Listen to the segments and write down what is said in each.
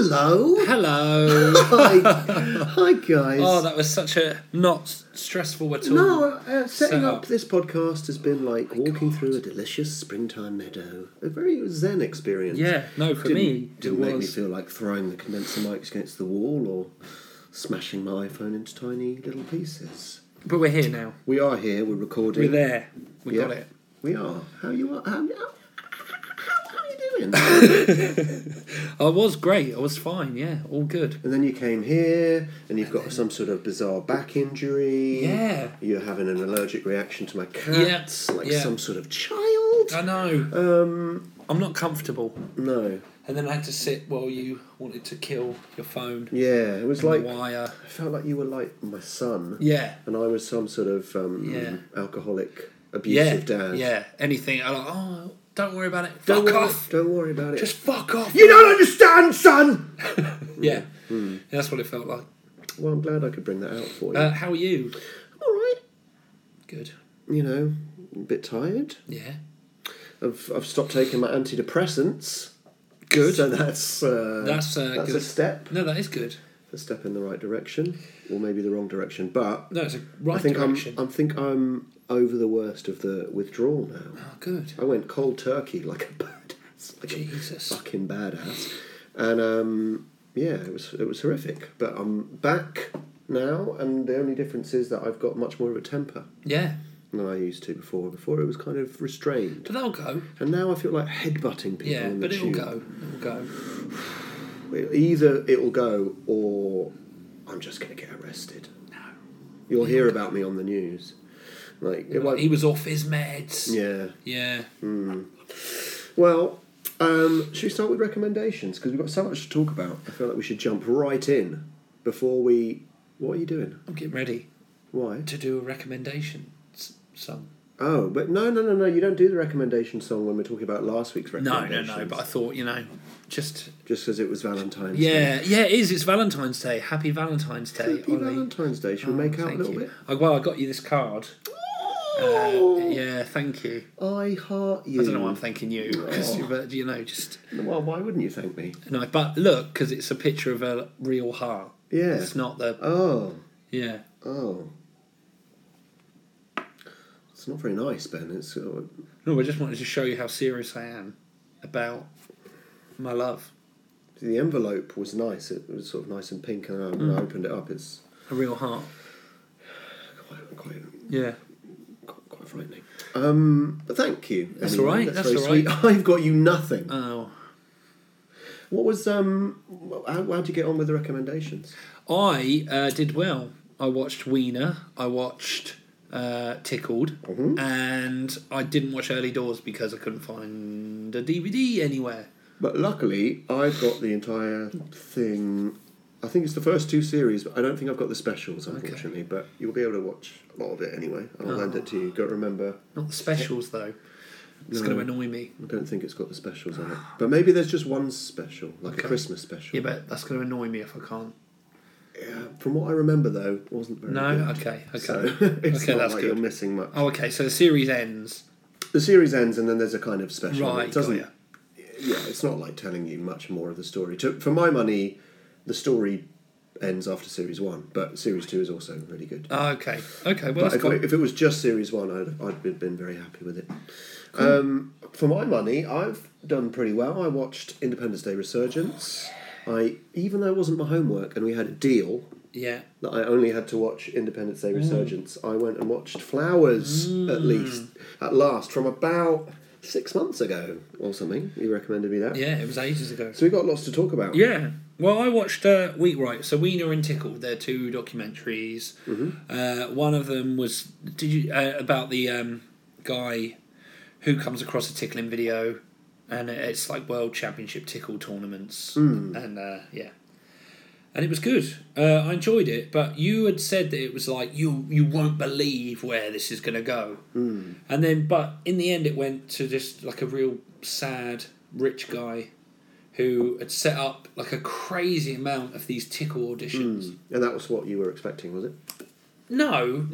Hello. Hello. Hi, guys. Oh, that was such a not stressful at all. No, setting setup. up this podcast has been like walking through a delicious springtime meadow. A very zen experience. Yeah, no, for me, Didn't it make me was. feel like throwing the condenser mics against the wall or smashing my iPhone into tiny little pieces. But we're here now. We are here. We're recording. We're there. We got it. We are. How you are? How are you doing? I was great. I was fine. Yeah, all good. And then you came here, and you've got some sort of bizarre back injury. Yeah. You're having an allergic reaction to my cats, like yeah. some sort of child. I know. I'm not comfortable. No. And then I had to sit while you wanted to kill your phone. Yeah, it was and like the wire. I felt like you were like my son. Yeah. And I was some sort of alcoholic, abusive dad. Yeah. Anything. I'm like, oh, don't worry about it. Don't fuck worry, off. Don't worry about it. Just fuck off. You don't understand, son. Yeah. That's what it felt like. Well, I'm glad I could bring that out for you. How are you? All right. Good. You know, a bit tired. Yeah. I've stopped taking my antidepressants. Good. So that's good. a step. No, that is good. A step in the right direction, or maybe the wrong direction. But No, it's a right I think direction. I think I'm over the worst of the withdrawal now. Oh, good. I went cold turkey like a badass, like Jesus. a fucking badass, and yeah, it was horrific. But I'm back now, and the only difference is that I've got much more of a temper Yeah. than I used to before. Before it was kind of restrained, But that'll go. and now I feel like headbutting people. Yeah, in the but it'll tube. go. It'll go. Either it'll go, or I'm just going to get arrested. No. You'll hear about me on the news. Like it won't. He was off his meds. Yeah. Yeah. Well, should we start with recommendations? Because we've got so much to talk about. I feel like we should jump right in before we... What are you doing? I'm getting ready Why? to do a recommendation song. Oh, but no. You don't do the recommendation song when we're talking about last week's recommendations. No. But I thought, just... Just because it was Valentine's Yeah, Day. Yeah, it is. It's Valentine's Day. Happy Valentine's Day, Happy Ollie. Valentine's Day. Should we make out a Thank little you. bit? I got you this card. Yeah, thank you. I heart you. I don't know why I'm thanking you. Because, just... Well, why wouldn't you thank me? No, but look, because it's a picture of a real heart. Yeah. It's not the... Oh. Yeah. Oh. It's not very nice, Ben. It's No, I just wanted to show you how serious I am about my love. the envelope was nice. It was sort of nice and pink, and when I opened it up, it's A real heart. quite Yeah. frightening. But thank you. That's anyway. all right, that's very all sweet. right. I've got you nothing. Oh. What was how'd you get on with the recommendations? I did well. I watched Wiener. I watched Tickled. And I didn't watch Early Doors because I couldn't find a DVD anywhere. But luckily, I've got the entire thing. I think it's the first two series, but I don't think I've got the specials, unfortunately. Okay. But you'll be able to watch a lot of it anyway. I'll lend it to you. Got to remember. Not the specials, though. It's going to annoy me. I don't think it's got the specials on it. But maybe there's just one special, like a Christmas special. Yeah, but that's going to annoy me if I can't. Yeah, from what I remember, though, it wasn't very good. No? Okay. So it's not that's like good. you're missing much. Oh, okay, so the series ends. The series ends and then there's a kind of special. Right, It doesn't... got Yeah, it's not like telling you much more of the story. For my money, the story ends after series 1, but series 2 is also really good. Oh, okay. Okay, well, but if it was just series 1, I'd been very happy with it. Cool. For my money, I've done pretty well. I watched Independence Day Resurgence. Even though it wasn't my homework and we had a deal that I only had to watch Independence Day Resurgence, I went and watched Flowers at last from about 6 months ago or something. You recommended me that. Yeah, it was ages ago. So we got lots to talk about. Yeah. Well, I watched so Wiener and Tickled. They're two documentaries. One of them was about the guy who comes across a tickling video, and it's like World Championship tickle tournaments, and and it was good. I enjoyed it, but you had said that it was like you won't believe where this is going to go, and then but in the end it went to just like a real sad rich guy who had set up like a crazy amount of these tickle auditions, and that was what you were expecting, was it? No.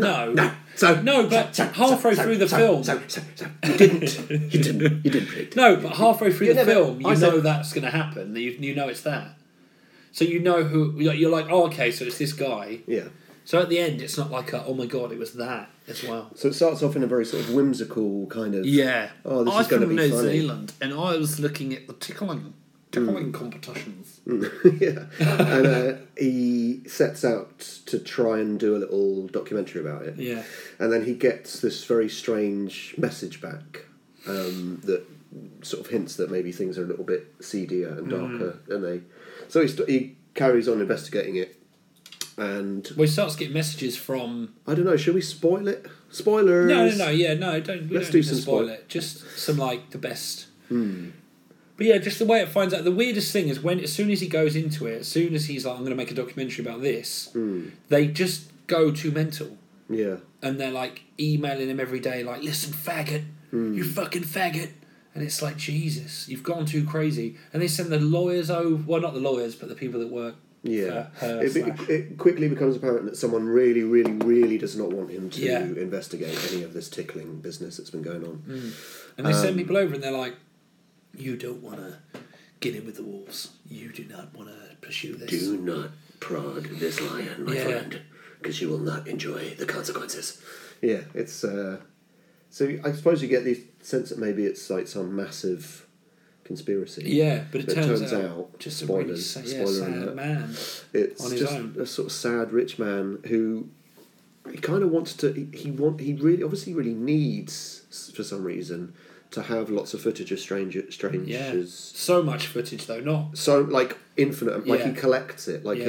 But halfway through the film, you didn't predict. No, but halfway through the film, I said, know that's going to happen. You know it's that. So you know who you're like. Oh, okay. So it's this guy. Yeah. So at the end, it's not like oh my god, it was that as well. So it starts off in a very sort of whimsical kind of. Yeah. Oh, this I'm is going to from be New funny. Zealand, and I was looking at the tickling competitions. Yeah. And he sets out to try and do a little documentary about it. Yeah. And then he gets this very strange message back that sort of hints that maybe things are a little bit seedier and darker. And so he carries on investigating it. And Well, he starts getting messages from. I don't know. Should we spoil it? Spoilers. No. Yeah, no. Don't. Let's Don't do need to some spoil it. Just some like the best. Hmm. But yeah, just the way it finds out. The weirdest thing is as soon as he goes into it, as soon as he's like, I'm going to make a documentary about this, they just go too mental. Yeah. And they're like emailing him every day, like, listen, faggot, you fucking faggot. And it's like, Jesus, you've gone too crazy. And they send the lawyers over, well, not the lawyers, but the people that work Yeah. for her. It quickly becomes apparent that someone really, really, really does not want him to Yeah. investigate any of this tickling business that's been going on. And they send people over and they're like, you don't want to get in with the wolves. You do not want to pursue this. Do not prod this lion, my friend, because you will not enjoy the consequences. Yeah, it's... so I suppose you get the sense that maybe it's like some massive conspiracy. Yeah, but it turns out just spoilers, a really spoiler sad alert. man. It's on his just own. a sort of sad rich man who he kind of wants to. He really obviously really needs for some reason to have lots of footage of strangers. So much footage though, not. So like infinite, like he collects it, like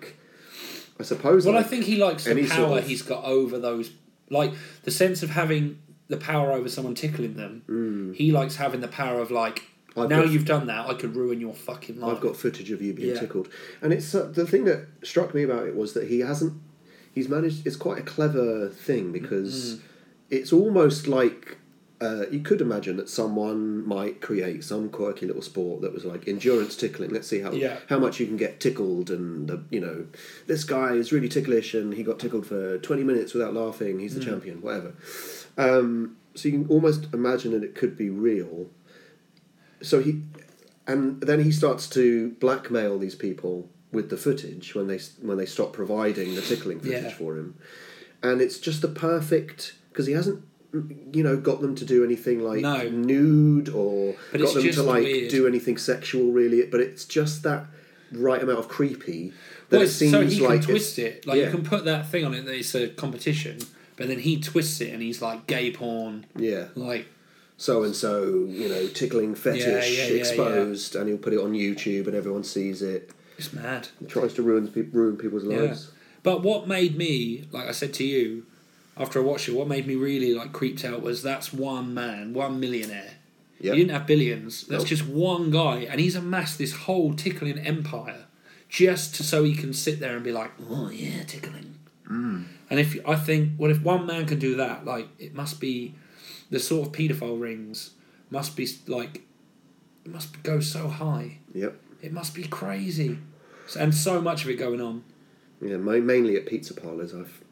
I suppose. Well, like I think he likes the any power sort of- he's got over those, like the sense of having the power over someone tickling them. He likes having the power of like. You've done that, I could ruin your fucking life. I've got footage of you being tickled, and it's the thing that struck me about it was that he's managed. It's quite a clever thing because it's almost like you could imagine that someone might create some quirky little sport that was like endurance tickling. Let's see how much you can get tickled, and this guy is really ticklish, and he got tickled for 20 minutes without laughing. He's the champion, whatever. So you can almost imagine that it could be real. So then he starts to blackmail these people with the footage when they stop providing the tickling footage for him, and it's just the perfect because he hasn't got them to do anything like nude or got them to like weird. Do anything sexual really, but it's just that right amount of creepy that it seems so he like can twist it like you can put that thing on it that it's a competition, but then he twists it and he's like gay porn, like. So and so, tickling fetish exposed, and he'll put it on YouTube, and everyone sees it. It's mad. He tries to ruin people's lives. But what made me, like I said to you, after I watched it, what made me really like creeped out was that's one man, one millionaire. He didn't have billions. That's just one guy, and he's amassed this whole tickling empire just so he can sit there and be like, oh yeah, tickling. And if one man can do that, like it must be. The sort of paedophile rings must be like, it must go so high. Yep. It must be crazy, and so much of it going on. Yeah, mainly at pizza parlours.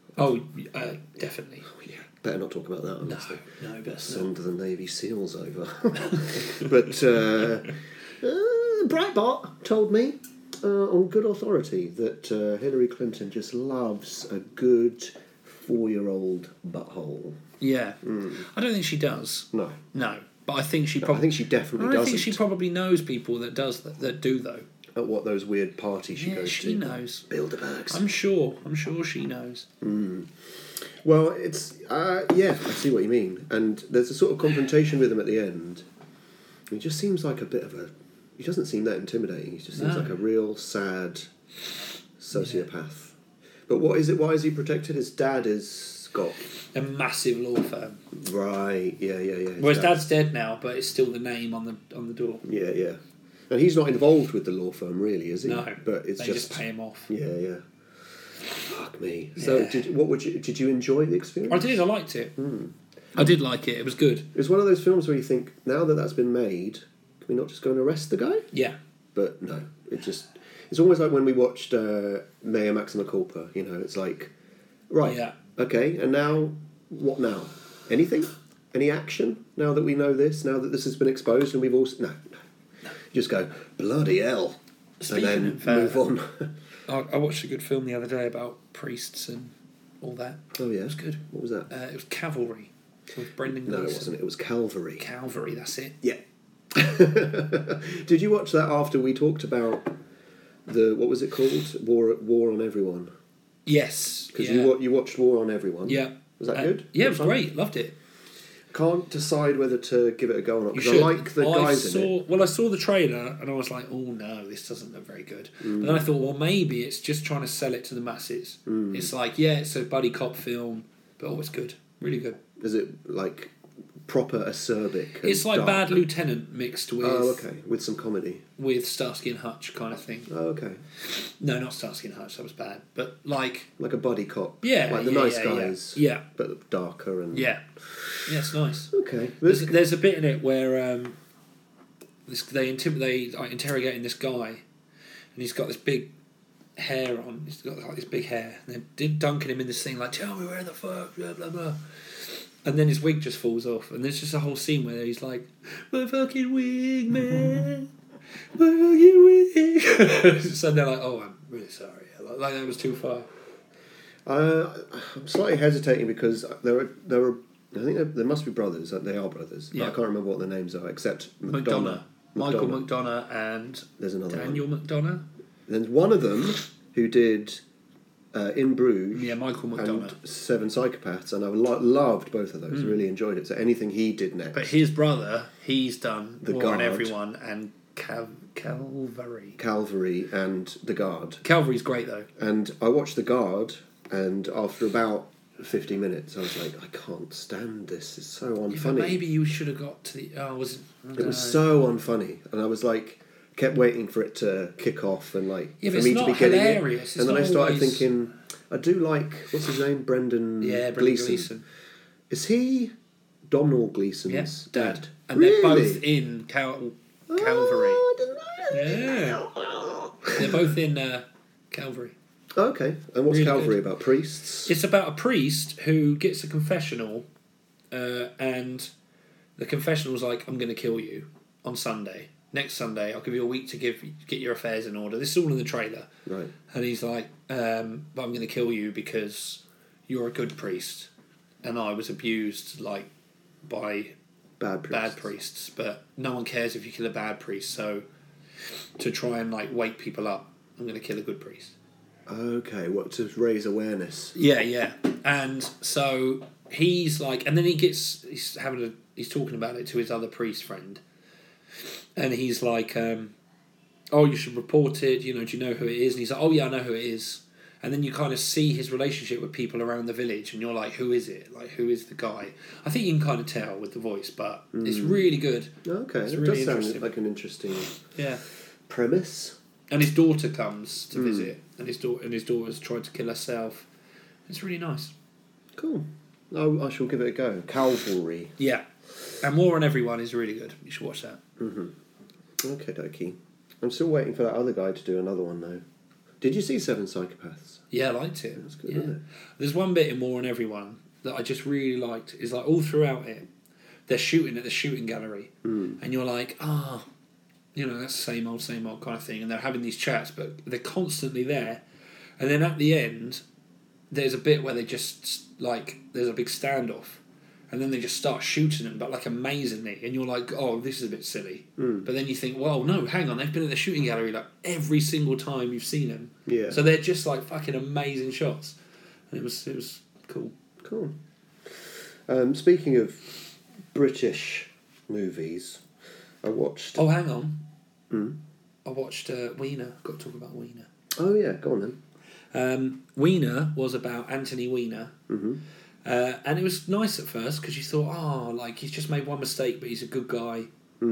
Definitely. Oh, yeah. Better not talk about that. Honestly. No, better send the Navy SEALs over. But Breitbart told me on good authority that Hillary Clinton just loves a good 4-year-old butthole. Yeah, I don't think she does. No, but I think she. I think she definitely doesn't. I think she probably knows people that do though. At what those weird parties she goes to. She knows. Bilderbergs. I'm sure she knows. Well, it's I see what you mean, and there's a sort of confrontation with him at the end. He just seems like a bit of a. He doesn't seem that intimidating. He just seems like a real sad sociopath. But what is it? Why is he protected? His dad is got a massive law firm. Right. Yeah. Well, his dad's dead now, but it's still the name on the door. Yeah. And he's not involved with the law firm, really, is he? No. But it's they just pay him off. Yeah. Fuck me. So, did you enjoy the experience? I did. I liked it. I did like it. It was good. It's one of those films where you think, now that that's been made, can we not just go and arrest the guy? Yeah. But no, it's almost like when we watched Mea Maxima Culpa. It's like, right, okay, and now what now? Anything? Any action? Now that we know this, now that this has been exposed, and we've also no. You just go bloody hell. Speaking and of, then move on. I watched a good film the other day about priests and all that. Oh yeah, It was good. What was that? It was Cavalry with Brendan Gleeson. No, it wasn't. It was Calvary. Calvary, that's it. Yeah. Did you watch that after we talked about what was it called? War on Everyone. Yes. Because you watched War on Everyone. Yeah. Was that good? Yeah, it was great. Loved it. Can't decide whether to give it a go or not You because should. I like the guys in it. Well, I saw the trailer and I was like, oh no, this doesn't look very good. But then I thought, well, maybe it's just trying to sell it to the masses. It's like, yeah, it's a buddy cop film, but it's good. Really good. Is it like proper acerbic? And It's like dark? Bad Lieutenant mixed with... Oh, okay. With some comedy. With Starsky and Hutch kind of thing. Oh, okay. No, not Starsky and Hutch, that was bad. But like... Like a buddy cop. Yeah. Like the nice guys. Yeah. But darker and... Yeah. Yeah, it's nice. Okay. There's a bit in it where they interrogating this guy, and he's got this big hair on. He's got like this big hair, and they're dunking him in this thing like, "Tell me where the fuck," blah blah blah. And then his wig just falls off, and there's just a whole scene where he's like, "My fucking wig, man, my fucking wig." So they're like, "Oh, I'm really sorry. Like that was too far." I'm slightly hesitating because there are. I think there must be brothers. They are brothers. Yeah. But I can't remember what their names are except McDonough. Michael McDonough and there's another Daniel one. McDonough. There's one of them who did In Bruges. Yeah, Michael McDonough. And Seven Psychopaths, and I loved both of those. Really enjoyed it. So anything he did next. But his brother, he's done The War on Guard. Everyone and Calvary. Calvary and The Guard. Calvary's great though. And I watched The Guard, and after about 50 minutes, I was like, I can't stand this. It's so unfunny. Yeah, but maybe you should have got to the. It was so unfunny, and I was like, kept waiting for it to kick off and like Yeah, for but me it's to be not getting hilarious. it. And then I started always... thinking, I do like what's his name, Brendan. Yeah, Brendan Gleeson. Is he Domhnall Gleeson's dad? And really? they're both in Calvary. Oh, I didn't know. Yeah, they're both in Calvary. Okay, and what's Really Calvary good. about? Priests? It's about a priest who gets a confessional, and the confessional's like, "I'm going to kill you on Sunday. Next Sunday, I'll give you a week to get your affairs in order." This is all in the trailer. Right. And he's like, "But I'm going to kill you because you're a good priest, and I was abused like by bad priests. But no one cares if you kill a bad priest. So to try and like wake people up, I'm going to kill a good priest." Okay, what, to raise awareness? Yeah. And so he's like, and then he's talking about it to his other priest friend, and he's like, "Oh, you should report it. Do you know who it is?" And he's like, "Oh yeah, I know who it is." And then you kind of see his relationship with people around the village, and you're like, "Who is it? Like, who is the guy?" I think you can kind of tell with the voice, but it's really good. Okay, It's it really does sound interesting. like an interesting Yeah. premise. And his daughter comes to visit, and his daughter's tried to kill herself. It's really nice. Cool. I shall give it a go. Calvary. Yeah. And War on Everyone is really good. You should watch that. Okay, dokie. I'm still waiting for that other guy to do another one though. Did you see Seven Psychopaths? Yeah, I liked it. That's good, Yeah. isn't it? There's one bit in War on Everyone that I just really liked. Is like all throughout it, they're shooting at the shooting gallery, and you're like, that's the same old kind of thing. And they're having these chats, but they're constantly there. And then at the end, there's a bit where they just like there's a big standoff, and then they just start shooting them, but like amazingly. And you're like, oh, this is a bit silly. But then you think, well, no, hang on, they've been at the shooting gallery like every single time you've seen them. Yeah. So they're just like fucking amazing shots, and it was cool. Cool. Speaking of British movies, I watched. Oh, hang on. I watched Wiener. Got to talk about Wiener. Oh yeah, go on then. Wiener was about Anthony Weiner. And it was nice at first because you thought, like he's just made one mistake, but he's a good guy.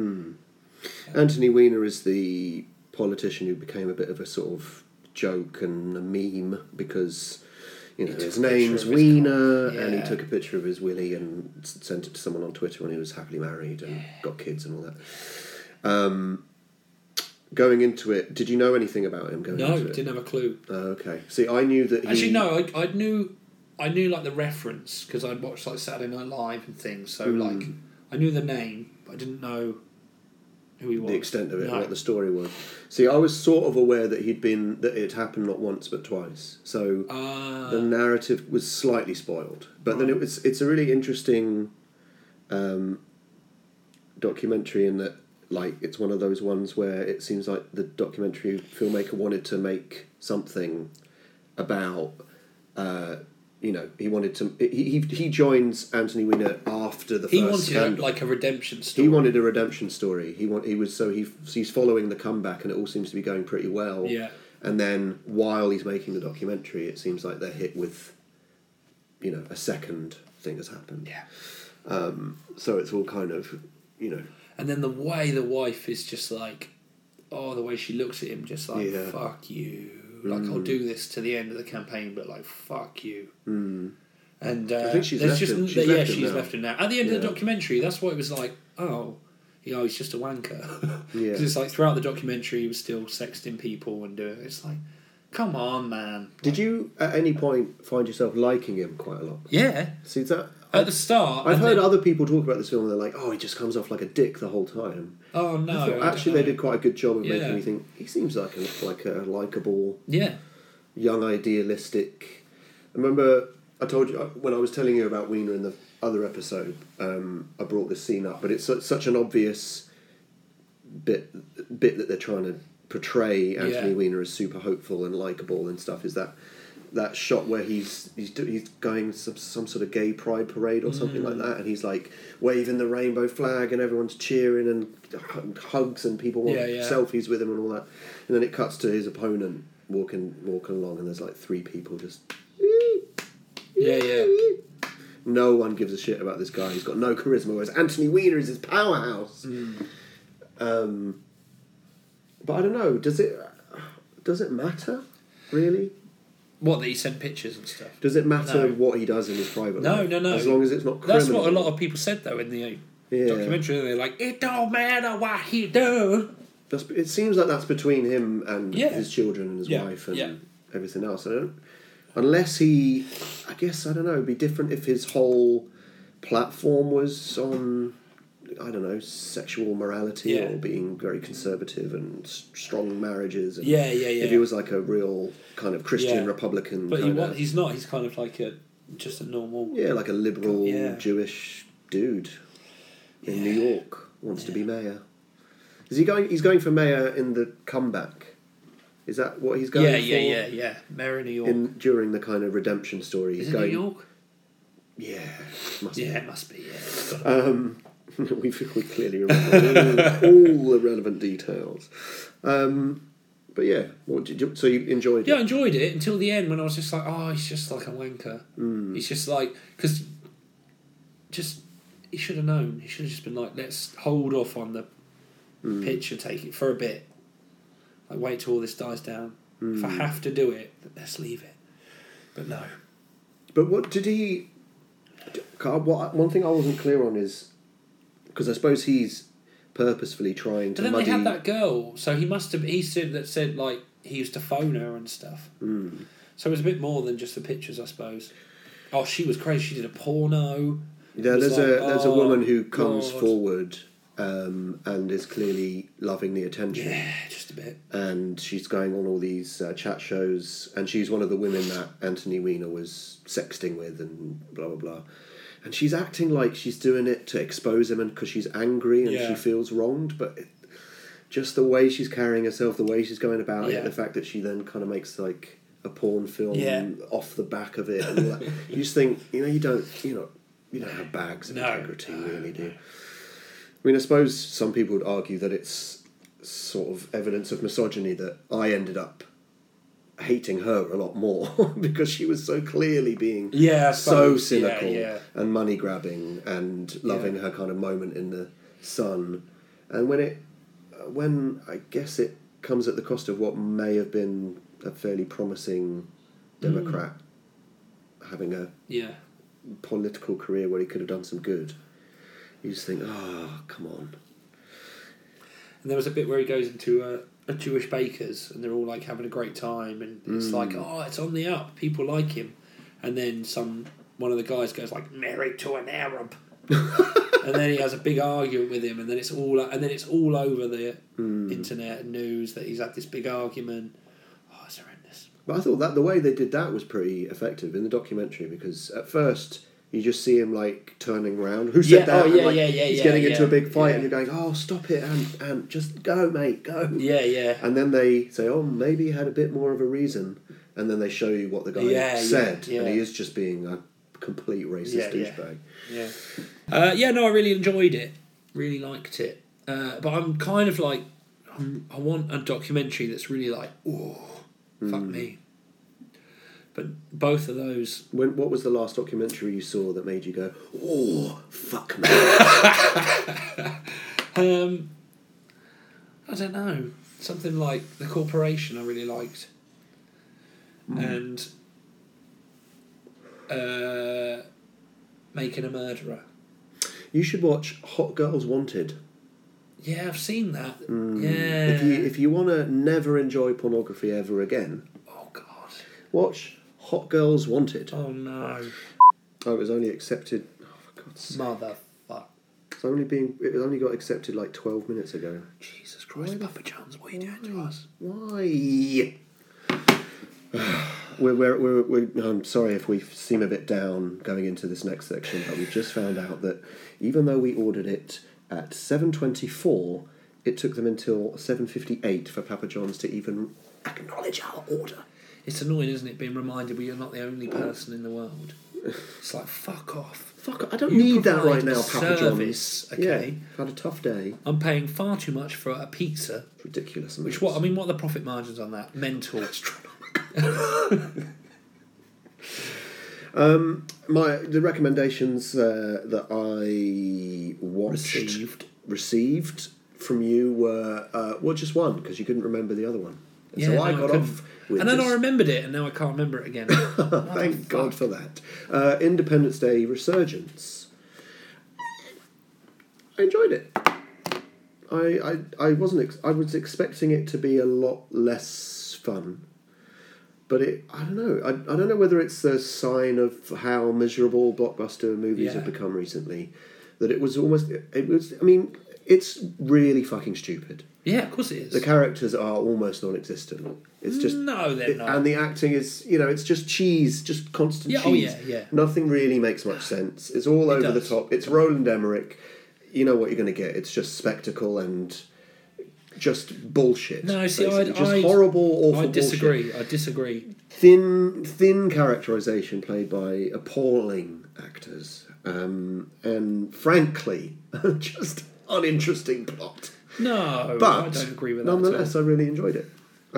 Anthony Weiner is the politician who became a bit of a sort of joke and a meme because his name's Weiner, and he took a picture of his willy and sent it to someone on Twitter when he was happily married and got kids and all that. Going into it, did you know anything about him going into it? No, didn't have a clue. Oh, okay. See, I knew that he... Actually, no, I knew like the reference because I'd watched like Saturday Night Live and things. So like, I knew the name, but I didn't know who he was. the extent of it, No. what the story was. See, I was sort of aware that that it happened not once but twice. So the narrative was slightly spoiled, but then it's a really interesting documentary in that, like, it's one of those ones where it seems like the documentary filmmaker wanted to make something about. He wanted to. He joins Anthony Weiner after the first scandal. Like a redemption story. He wanted a redemption story. He's following the comeback, and it all seems to be going pretty well. Yeah. And then while he's making the documentary, it seems like they're hit with, a second thing has happened. Yeah. So it's all kind of, And then the way the wife is just like, the way she looks at him, just like, fuck you. Like, I'll do this to the end of the campaign, but like, fuck you. Mm. And I think she's left him. She's left him now. At the end of the documentary, that's what it was like. He's just a wanker. Because it's like throughout the documentary, he was still sexting people and doing. It's like, come on, man. Did you at any point find yourself liking him quite a lot? Yeah. See that. At the start, I've heard other people talk about this film and they're like, he just comes off like a dick the whole time. Oh no! I thought actually they did quite a good job of making me think he seems like a likeable, young idealistic. I remember I told you when I was telling you about Weiner in the other episode. I brought this scene up, but it's such an obvious bit that they're trying to portray Anthony Weiner as super hopeful and likeable and stuff. Is that shot where he's going some sort of gay pride parade or something like that, and he's like waving the rainbow flag and everyone's cheering and hugs and people want selfies with him and all that, and then it cuts to his opponent walking along and there's like three people just no one gives a shit about this guy. He's got no charisma, whereas Anthony Weiner is his powerhouse. But I don't know, does it matter really? What, that he sent pictures and stuff? Does it matter what he does in his private life? No. As long as it's not criminal. That's what a lot of people said, though, in the documentary. They're like, it don't matter what he do. It seems like that's between him and his children and his wife and everything else. Unless he... I guess, I don't know, it'd be different if his whole platform was on... I don't know, sexual morality or being very conservative and strong marriages. And if he was like a real kind of Christian Republican. But he's not. He's kind of like just a normal... Yeah, like a liberal Jewish dude in New York. Wants to be mayor. Is he going? He's going for mayor in the comeback. Is that what he's going for? Yeah. Mayor of New York. During the kind of redemption story. Is it New York? Yeah. It must be, yeah. We clearly remember all the relevant details. But yeah, so you enjoyed it? Yeah, I enjoyed it until the end when I was just like, he's just like a wanker. He's just like... Because he should have known. He should have just been like, let's hold off on the picture, take it for a bit. Like, wait till all this dies down. If I have to do it, let's leave it. But no. But what did he... One thing I wasn't clear on is... Because I suppose he's purposefully trying to But then muddy... they had that girl, so he must have... He said, like, he used to phone her and stuff. So it was a bit more than just the pictures, I suppose. Oh, she was crazy. She did a porno. Yeah, there's a woman who comes forward and is clearly loving the attention. Yeah, just a bit. And she's going on all these chat shows, and she's one of the women that Anthony Weiner was sexting with and blah, blah, blah. And she's acting like she's doing it to expose him and because she's angry and she feels wronged, but just the way she's carrying herself, the way she's going about it, the fact that she then kind of makes like a porn film off the back of it, and all that. You just think, you don't have bags of integrity, really, do you? I mean, I suppose some people would argue that it's sort of evidence of misogyny that I ended up hating her a lot more because she was so clearly being so cynical and money grabbing and loving her kind of moment in the sun, and when I guess it comes at the cost of what may have been a fairly promising Democrat having a political career where he could have done some good, you just think, come on. And there was a bit where he goes into a Jewish baker's and they're all like having a great time, and it's like, it's on the up, people like him, and then one of the guys goes like, married to an Arab, And then he has a big argument with him, and then it's all over the internet and news that he's had this big argument. Oh, it's horrendous. But I thought that the way they did that was pretty effective in the documentary, because at first you just see him like turning around. Who said that? He's getting into a big fight, and you're going, "Oh, stop it, and just go, mate, go." Yeah. And then they say, "Oh, maybe he had a bit more of a reason," and then they show you what the guy said, and he is just being a complete racist douchebag. No, I really enjoyed it. Really liked it. But I'm kind of like, I want a documentary that's really like, oh, fuck me. But both of those... What was the last documentary you saw that made you go, oh, fuck me? I don't know. Something like The Corporation I really liked. And Making a Murderer. You should watch Hot Girls Wanted. Yeah, I've seen that. Yeah. If you want to never enjoy pornography ever again... Oh, God. Watch Hot Girls Wanted. Oh, no. Oh, it was only accepted... Oh, for God's sake. Motherfuck. It only got accepted like 12 minutes ago. Jesus Christ, Papa John's, what are you doing to us? Why? I'm sorry if we seem a bit down going into this next section, but we've just found out that even though we ordered it at 7:24, it took them until 7:58 for Papa John's to even acknowledge our order. It's annoying, isn't it, being reminded you're not the only person in the world. It's like, fuck off. I don't need that right now, Papa John's. Okay. Yeah, I've had a tough day. I'm paying far too much for a pizza. It's ridiculous. What are the profit margins on that? Mental. The recommendations that I received from you were just one, because you couldn't remember the other one. And so I got off with and then I remembered it, and now I can't remember it again. Thank God for that. Independence Day Resurgence. I enjoyed it. I was expecting it to be a lot less fun. But I don't know. I don't know whether it's a sign of how miserable blockbuster movies have become recently. That it was. I mean, it's really fucking stupid. Yeah, of course it is. The characters are almost non-existent. It's just no, they're not. And the acting is, it's just cheese, just constant cheese. Yeah. Nothing really makes much sense. It's all over the top. It's Roland Emmerich. You know what you're going to get. It's just spectacle and just bullshit. No, see, horrible, awful I disagree. bullshit. I disagree. Thin characterization played by appalling actors, and frankly, just uninteresting plot. No, but I don't agree with that. Nonetheless, I really enjoyed it.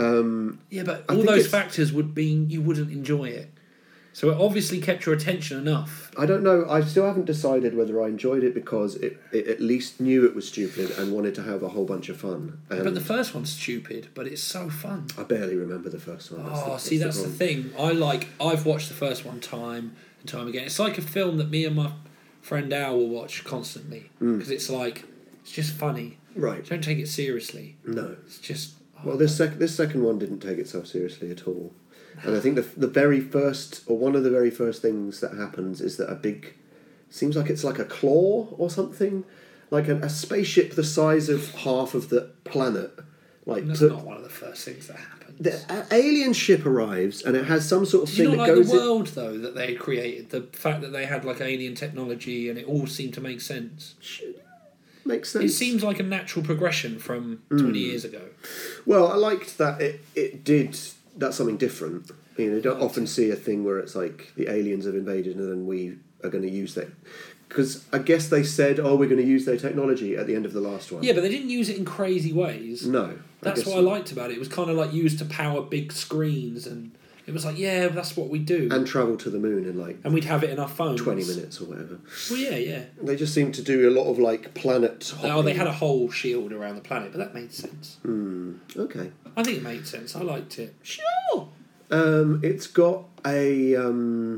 But all those factors would mean you wouldn't enjoy it. So it obviously kept your attention enough. I don't know. I still haven't decided whether I enjoyed it because it at least knew it was stupid and wanted to have a whole bunch of fun. But the first one's stupid, but it's so fun. I barely remember the first one. That's the thing. I've watched the first one time and time again. It's like a film that me and my friend Al will watch constantly because it's just funny. Right. Don't take it seriously. No. It's just... Well, this second one didn't take itself seriously at all. And I think the very first, or one of the very first things that happens is that seems like it's like a claw or something, like a spaceship the size of half of the planet. That's not one of the first things that happens. The alien ship arrives and it has some sort of thing that goes... goes... the world, though, that they had created? The fact that they had, alien technology and it all seemed to make sense. Makes sense. It seems like a natural progression from 20 years ago. Well, I liked that it did... That's something different. You don't often see a thing where it's like the aliens have invaded and then we are going to use that. Because I guess they said, we're going to use their technology at the end of the last one. Yeah, but they didn't use it in crazy ways. No. That's what I liked about it. It was kind of used to power big screens, and it was that's what we do. And travel to the moon in and we'd have it in our phones. 20 minutes or whatever. Well, yeah. They just seemed to do a lot of planet hopping. They had a whole shield around the planet, but that made sense. Okay. I think it made sense. I liked it. Sure. It's got a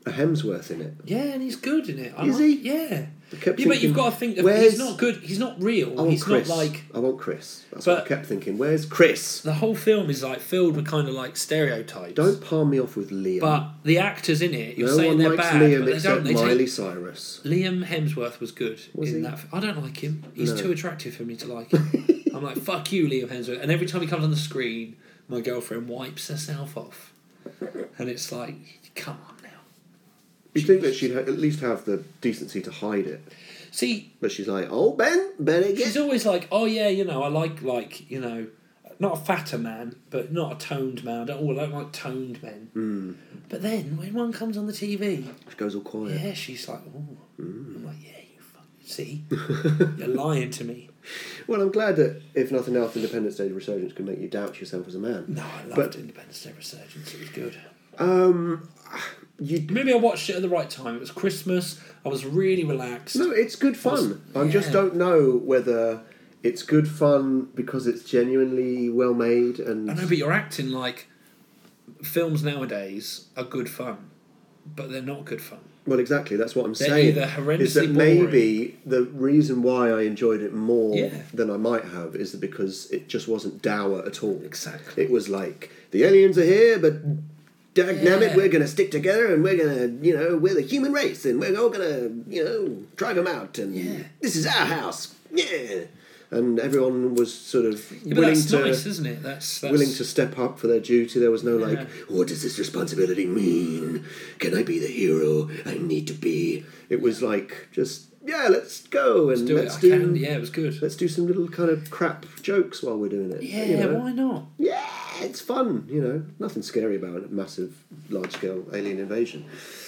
a Hemsworth in it. Yeah, and he's good in it. Is he? Yeah. I kept But you've got to think that he's not good. He's not real. I want He's Chris. not like. I want Chris. That's what I kept thinking. Where's Chris? The whole film is like filled with kind of like stereotypes. Don't palm me off with Liam. But the actors in it, you're no saying one they're likes bad. Liam but they except don't. Miley Cyrus. Liam Hemsworth was good Was in he? that. I don't like him. He's too attractive for me to like him. I'm like, fuck you, Liam Hemsworth. And every time he comes on the screen, my girlfriend wipes herself off, and it's like, come on now. You think that she'd at least have the decency to hide it? See, but she's like, "Oh, Ben, better get." She's always like, "Oh yeah, I like not a fatter man, but not a toned man. I don't like toned men." Mm. But then when one comes on the TV, she goes all quiet. Yeah, she's like, "Oh," I'm like, "Yeah, you fucking see, you're lying to me." Well, I'm glad that if nothing else, Independence Day Resurgence can make you doubt yourself as a man. No, I loved Independence Day Resurgence. It was good. Maybe I watched it at the right time. It was Christmas. I was really relaxed. No, it's good fun. I just don't know whether it's good fun because it's genuinely well made. And I know, but you're acting like films nowadays are good fun, but they're not good fun. Well, exactly. That's what I'm they're saying. Either horrendously is that boring. maybe the reason why I enjoyed it more than I might have is that because it just wasn't dour at all. Exactly. It was like the aliens are here, but. Dagnabbit, we're going to stick together and we're going to, we're the human race and we're all going to, drive them out and this is our house. Yeah. And everyone was sort of willing that's to... nice, isn't it? That's willing to step up for their duty. There was no what does this responsibility mean? Can I be the hero I need to be? It was like, just... Yeah, let's go and let's do. Yeah, it was good. Let's do some little kind of crap jokes while we're doing it. Yeah, why not? Yeah, it's fun. Nothing scary about a massive, large-scale alien invasion.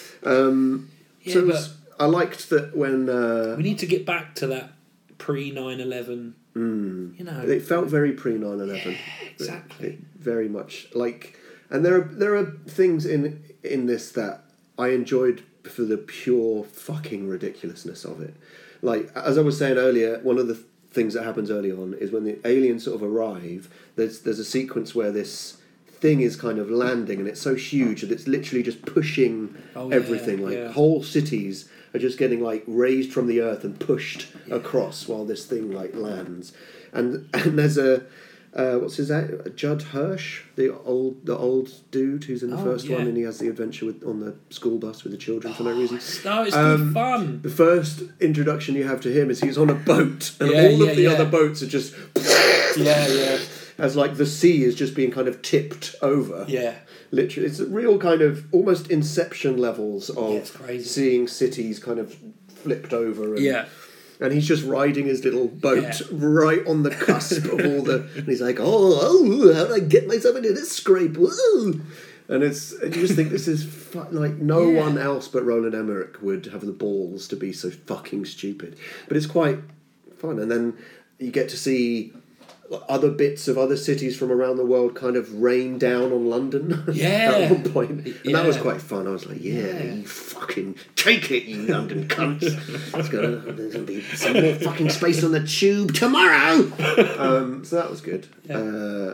I liked that when we need to get back to that pre 9/11. It felt very pre 9/11. Yeah, exactly. Very much like, and there are things in this that I enjoyed. For the pure fucking ridiculousness of it. Like, as I was saying earlier, one of the things that happens early on is when the aliens sort of arrive, there's a sequence where this thing is kind of landing and it's so huge that it's literally just pushing everything. Whole cities are just getting like raised from the earth and pushed across while this thing like lands. And there's a what's his name? Judd Hirsch, the old dude who's in the first one, and he has the adventure on the school bus with the children for no reason. No, it's good fun. The first introduction you have to him is he's on a boat, and all of the other boats are just as like the sea is just being kind of tipped over. Yeah. Literally, it's a real kind of almost Inception levels of seeing cities kind of flipped over. And, and he's just riding his little boat right on the cusp of all the... And he's like, oh, how did I get myself into this scrape? Woo! And you just think this is... no one else but Roland Emmerich would have the balls to be so fucking stupid. But it's quite fun. And then you get to see other bits of other cities from around the world kind of rain down on London at one point. And that was quite fun. I was like, you fucking take it, you London cunts. There's going to be some more fucking space on the tube tomorrow. So that was good. And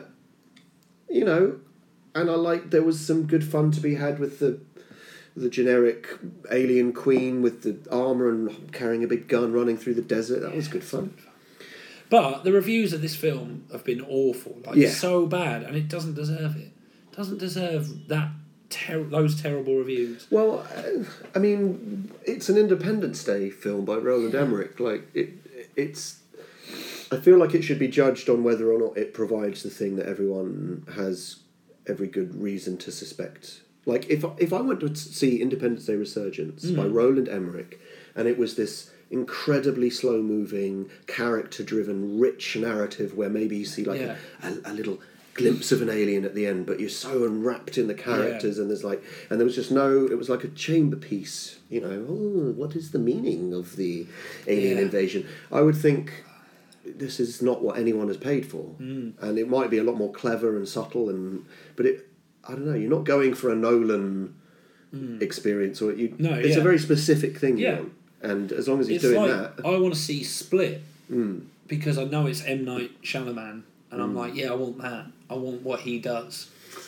I liked there was some good fun to be had with the generic alien queen with the armour and carrying a big gun running through the desert. That was good fun. But the reviews of this film have been awful, so bad, and it doesn't deserve it. It doesn't deserve that those terrible reviews. Well, I mean, it's an Independence Day film by Roland Emmerich. Like it's. I feel like it should be judged on whether or not it provides the thing that everyone has every good reason to suspect. Like if I went to see Independence Day Resurgence by Roland Emmerich, and it was this incredibly slow-moving, character-driven, rich narrative where maybe you see like a little glimpse of an alien at the end, but you're so enwrapped in the characters, and there was just it was like a chamber piece, what is the meaning of the alien invasion? I would think this is not what anyone has paid for, and it might be a lot more clever and subtle, but I don't know, you're not going for a Nolan experience, or it's a very specific thing you want. And as long as he's doing that... I want to see Split, because I know it's M. Night Shyamalan, and I'm like, I want that. I want what he does.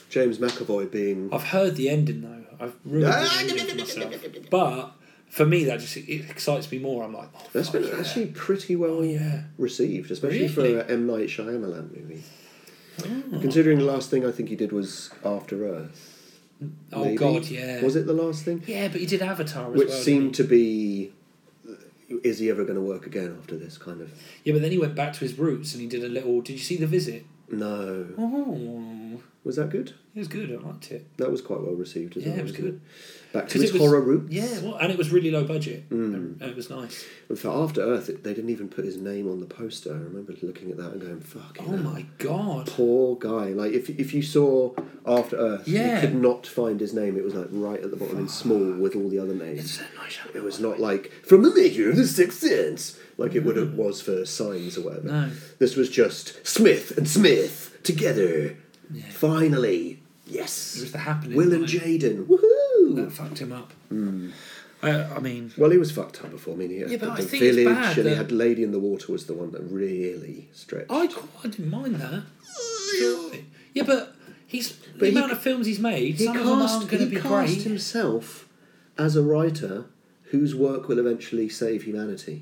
James McAvoy being... I've heard the ending though. I've ruined the ending for myself. But for me, that just it excites me more. I'm like, oh, That's been actually pretty well received, especially for an M. Night Shyamalan movie. Oh. Considering the last thing I think he did was After Earth. Oh, maybe. God, yeah. Was it the last thing? Yeah, but he did Avatar as Which well. seemed to be... Is he ever going to work again after this kind of... Yeah, but then he went back to his roots and he did a little... Did you see The Visit? No. Oh. Was that good? It was good, I liked it. That was quite well received as well. Yeah, it was good. Back to his horror roots. Yeah, well, and it was really low budget. And it was nice. And for After Earth, they didn't even put his name on the poster. I remember looking at that and going, fucking hell. My God. Poor guy. Like, if you saw After Earth, you could not find his name. It was, like, right at the bottom in small with all the other names. It was not like, from the maker of The Sixth Sense, like it was for Signs or whatever. No. This was just Smith and Smith together. Yeah. Finally. Yes. It was the happening. Will and Jaden. Woohoo! That fucked him up. I mean... Well, he was fucked up before. I mean, he had but I the think Village, it's bad and he had Lady in the Water was the one that really stretched. I didn't mind that. Yeah, but the amount of films he's made, some of them aren't going to be great. He cast himself as a writer whose work will eventually save humanity.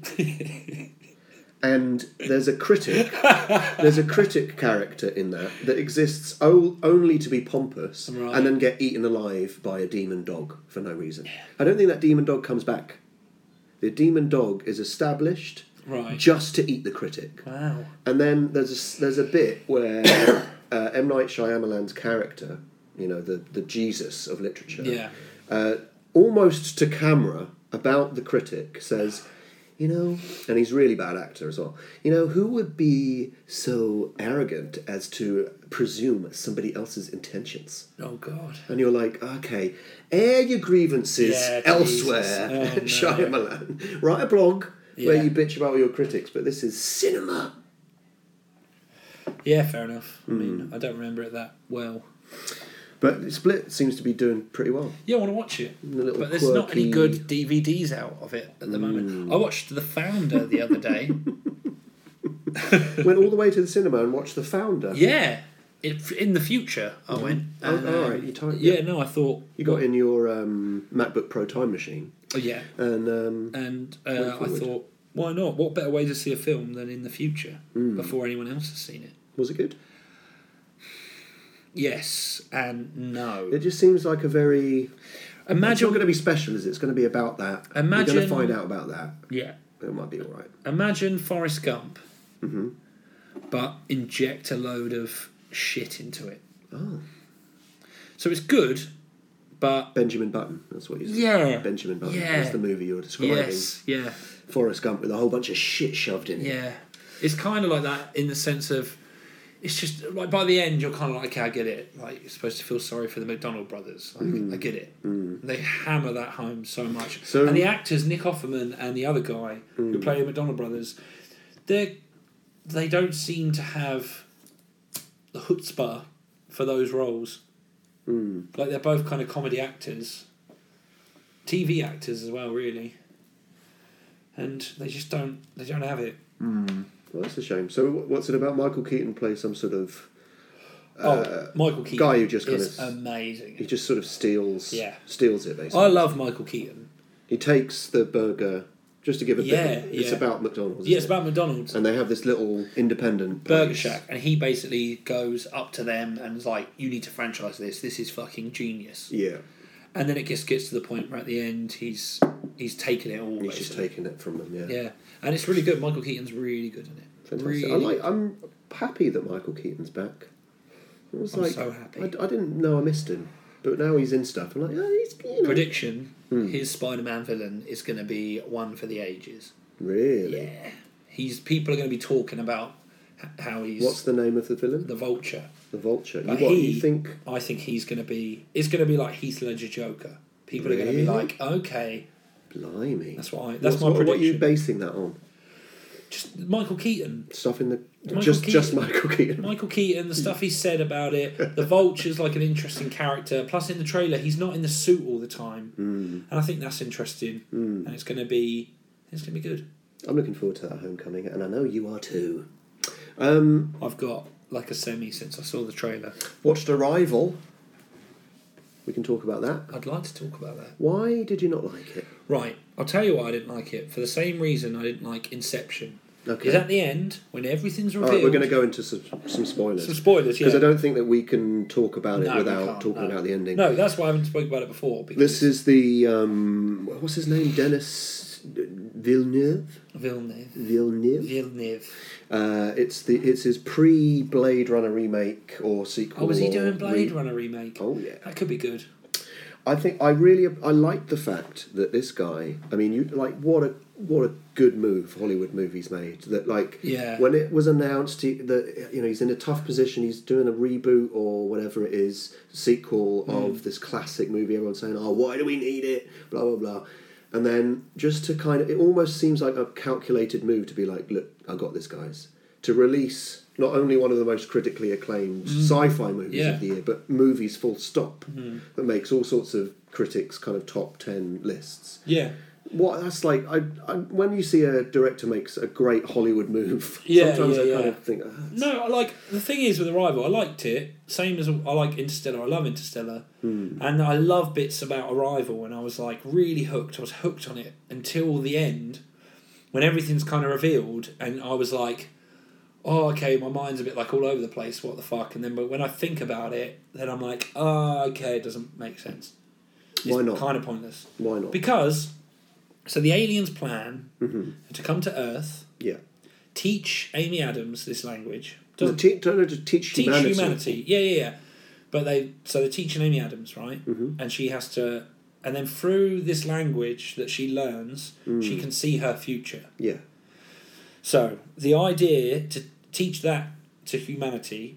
And there's a critic character in that exists only to be pompous and then get eaten alive by a demon dog for no reason. Yeah. I don't think that demon dog comes back. The demon dog is established just to eat the critic. Wow. And then there's a bit where M. Night Shyamalan's character, the Jesus of literature, almost to camera about the critic says... and he's a really bad actor as well. Who would be so arrogant as to presume somebody else's intentions? Oh, God. And you're like, okay, air your grievances elsewhere, Shyamalan. Write a blog where you bitch about your critics, but this is cinema. Yeah, fair enough. I mean, I don't remember it that well. But Split seems to be doing pretty well. Yeah, I want to watch it. But there's not any good DVDs out of it at the moment. I watched The Founder the other day. Went all the way to the cinema and watched The Founder? Yeah. In the future, I went. All right. I thought... You got in your MacBook Pro time machine. Oh, yeah. And I thought, why not? What better way to see a film than in the future, before anyone else has seen it? Was it good? Yes and no. It just seems like a very... It's not going to be special, is it? It's going to be about that. You're going to find out about that. Yeah. It might be all right. Imagine Forrest Gump, but inject a load of shit into it. Oh. So it's good, but... Benjamin Button, that's what you said. Yeah. Benjamin Button. Yeah. That's the movie you're describing. Yes, yeah. Forrest Gump with a whole bunch of shit shoved in it. Yeah. It's kind of like that in the sense of... It's just, like, by the end, you're kind of like, okay, I get it. Like, you're supposed to feel sorry for the McDonald brothers. Like, I get it. They hammer that home so much. And the actors, Nick Offerman and the other guy who play the McDonald brothers, they don't seem to have the chutzpah for those roles. Like, they're both kind of comedy actors. TV actors as well, really. And they just don't have it. Well, that's a shame. So what's it about? Michael Keaton plays some sort of... Michael Keaton guy who just kind is amazing. He just sort of steals it, basically. I love Michael Keaton. He takes the burger... Just to give a bit... It's about McDonald's. Yeah, it's about McDonald's. And they have this little independent Burger place. Shack. And he basically goes up to them and is like, you need to franchise this. This is fucking genius. Yeah. And then it just gets to the point where at the end he's taken it all. He's just taking it from them, Yeah. And it's really good. Michael Keaton's really good in it. Fantastic. Really. I'm happy that Michael Keaton's back. I'm so happy. I didn't know I missed him. But now he's in stuff. I'm like, he's... Prediction, his Spider-Man villain is going to be one for the ages. Really? Yeah. People are going to be talking about how he's... What's the name of the villain? The Vulture. The Vulture. You think... I think he's going to be... It's going to be like Heath Ledger Joker. People are going to be like, okay... Blimey. That's my prediction. What are you basing that on? Just Michael Keaton. Stuff in the... Just Michael Keaton. Michael Keaton, the stuff he said about it. The Vulture's like an interesting character. Plus in the trailer, he's not in the suit all the time. And I think that's interesting. And it's going to be good. I'm looking forward to that Homecoming, and I know you are too. I've got like a semi since I saw the trailer. Watched Arrival. We can talk about that. I'd like to talk about that. Why did you not like it? Right, I'll tell you why I didn't like it. For the same reason I didn't like Inception. Okay. Is at the end, when everything's All revealed... right, we're going to go into some spoilers. Some spoilers, yeah. Because I don't think that we can talk about it No, we without can't, talking no. about the ending. No, that's why I haven't spoken about it before. Because This is the... what's his name? Denis Villeneuve? Villeneuve. It's his pre-Blade Runner remake or sequel. Oh, was he doing Blade Runner remake? Oh, yeah. That could be good. I think I like the fact that this guy. I mean, what a good move Hollywood movies made. That when it was announced that he's in a tough position. He's doing a reboot or whatever it is, sequel of this classic movie. Everyone's saying, "Oh, why do we need it?" Blah blah blah. And then just to it almost seems like a calculated move to be like, "Look, I got this, guys." To release not only one of the most critically acclaimed sci-fi movies of the year, but movies full stop that makes all sorts of critics' kind of top 10 lists. Yeah. What that's like, I when you see a director makes a great Hollywood move, sometimes I kind of think. No, the thing is with Arrival, I liked it. Same as I like Interstellar. I love Interstellar, and I love bits about Arrival. And I was really hooked. I was hooked on it until the end, when everything's kind of revealed, and I was like, oh, okay, my mind's a bit all over the place, what the fuck? And then but when I think about it, then I'm like, oh, okay, it doesn't make sense. It's Why not? Kind of pointless. Why not? Because, so the aliens plan to come to Earth, teach Amy Adams this language. Teach humanity. Yeah. But they're teaching Amy Adams, right? And she has to, and then through this language that she learns, she can see her future. Yeah. So the idea to teach that to humanity.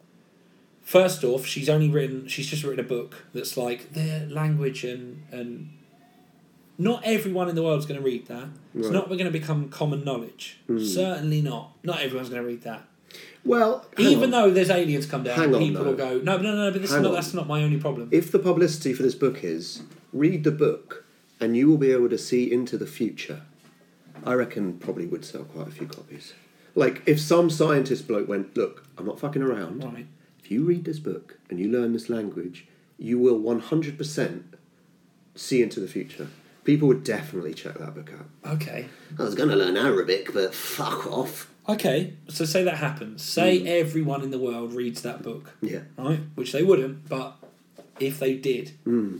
First off, she's just written a book that's their language and not everyone in the world's going to read that. Right. It's not going to become common knowledge. Certainly not. Not everyone's going to read that. Well, even though there's aliens come down, people will go, no, but that's not my only problem. If the publicity for this book is, read the book and you will be able to see into the future, I reckon probably would sell quite a few copies. If some scientist bloke went, look, I'm not fucking around. Right. If you read this book and you learn this language, you will 100% see into the future. People would definitely check that book out. Okay. I was going to learn Arabic, but fuck off. Okay, so say that happens. Say everyone in the world reads that book. Yeah. Right? Which they wouldn't, but if they did,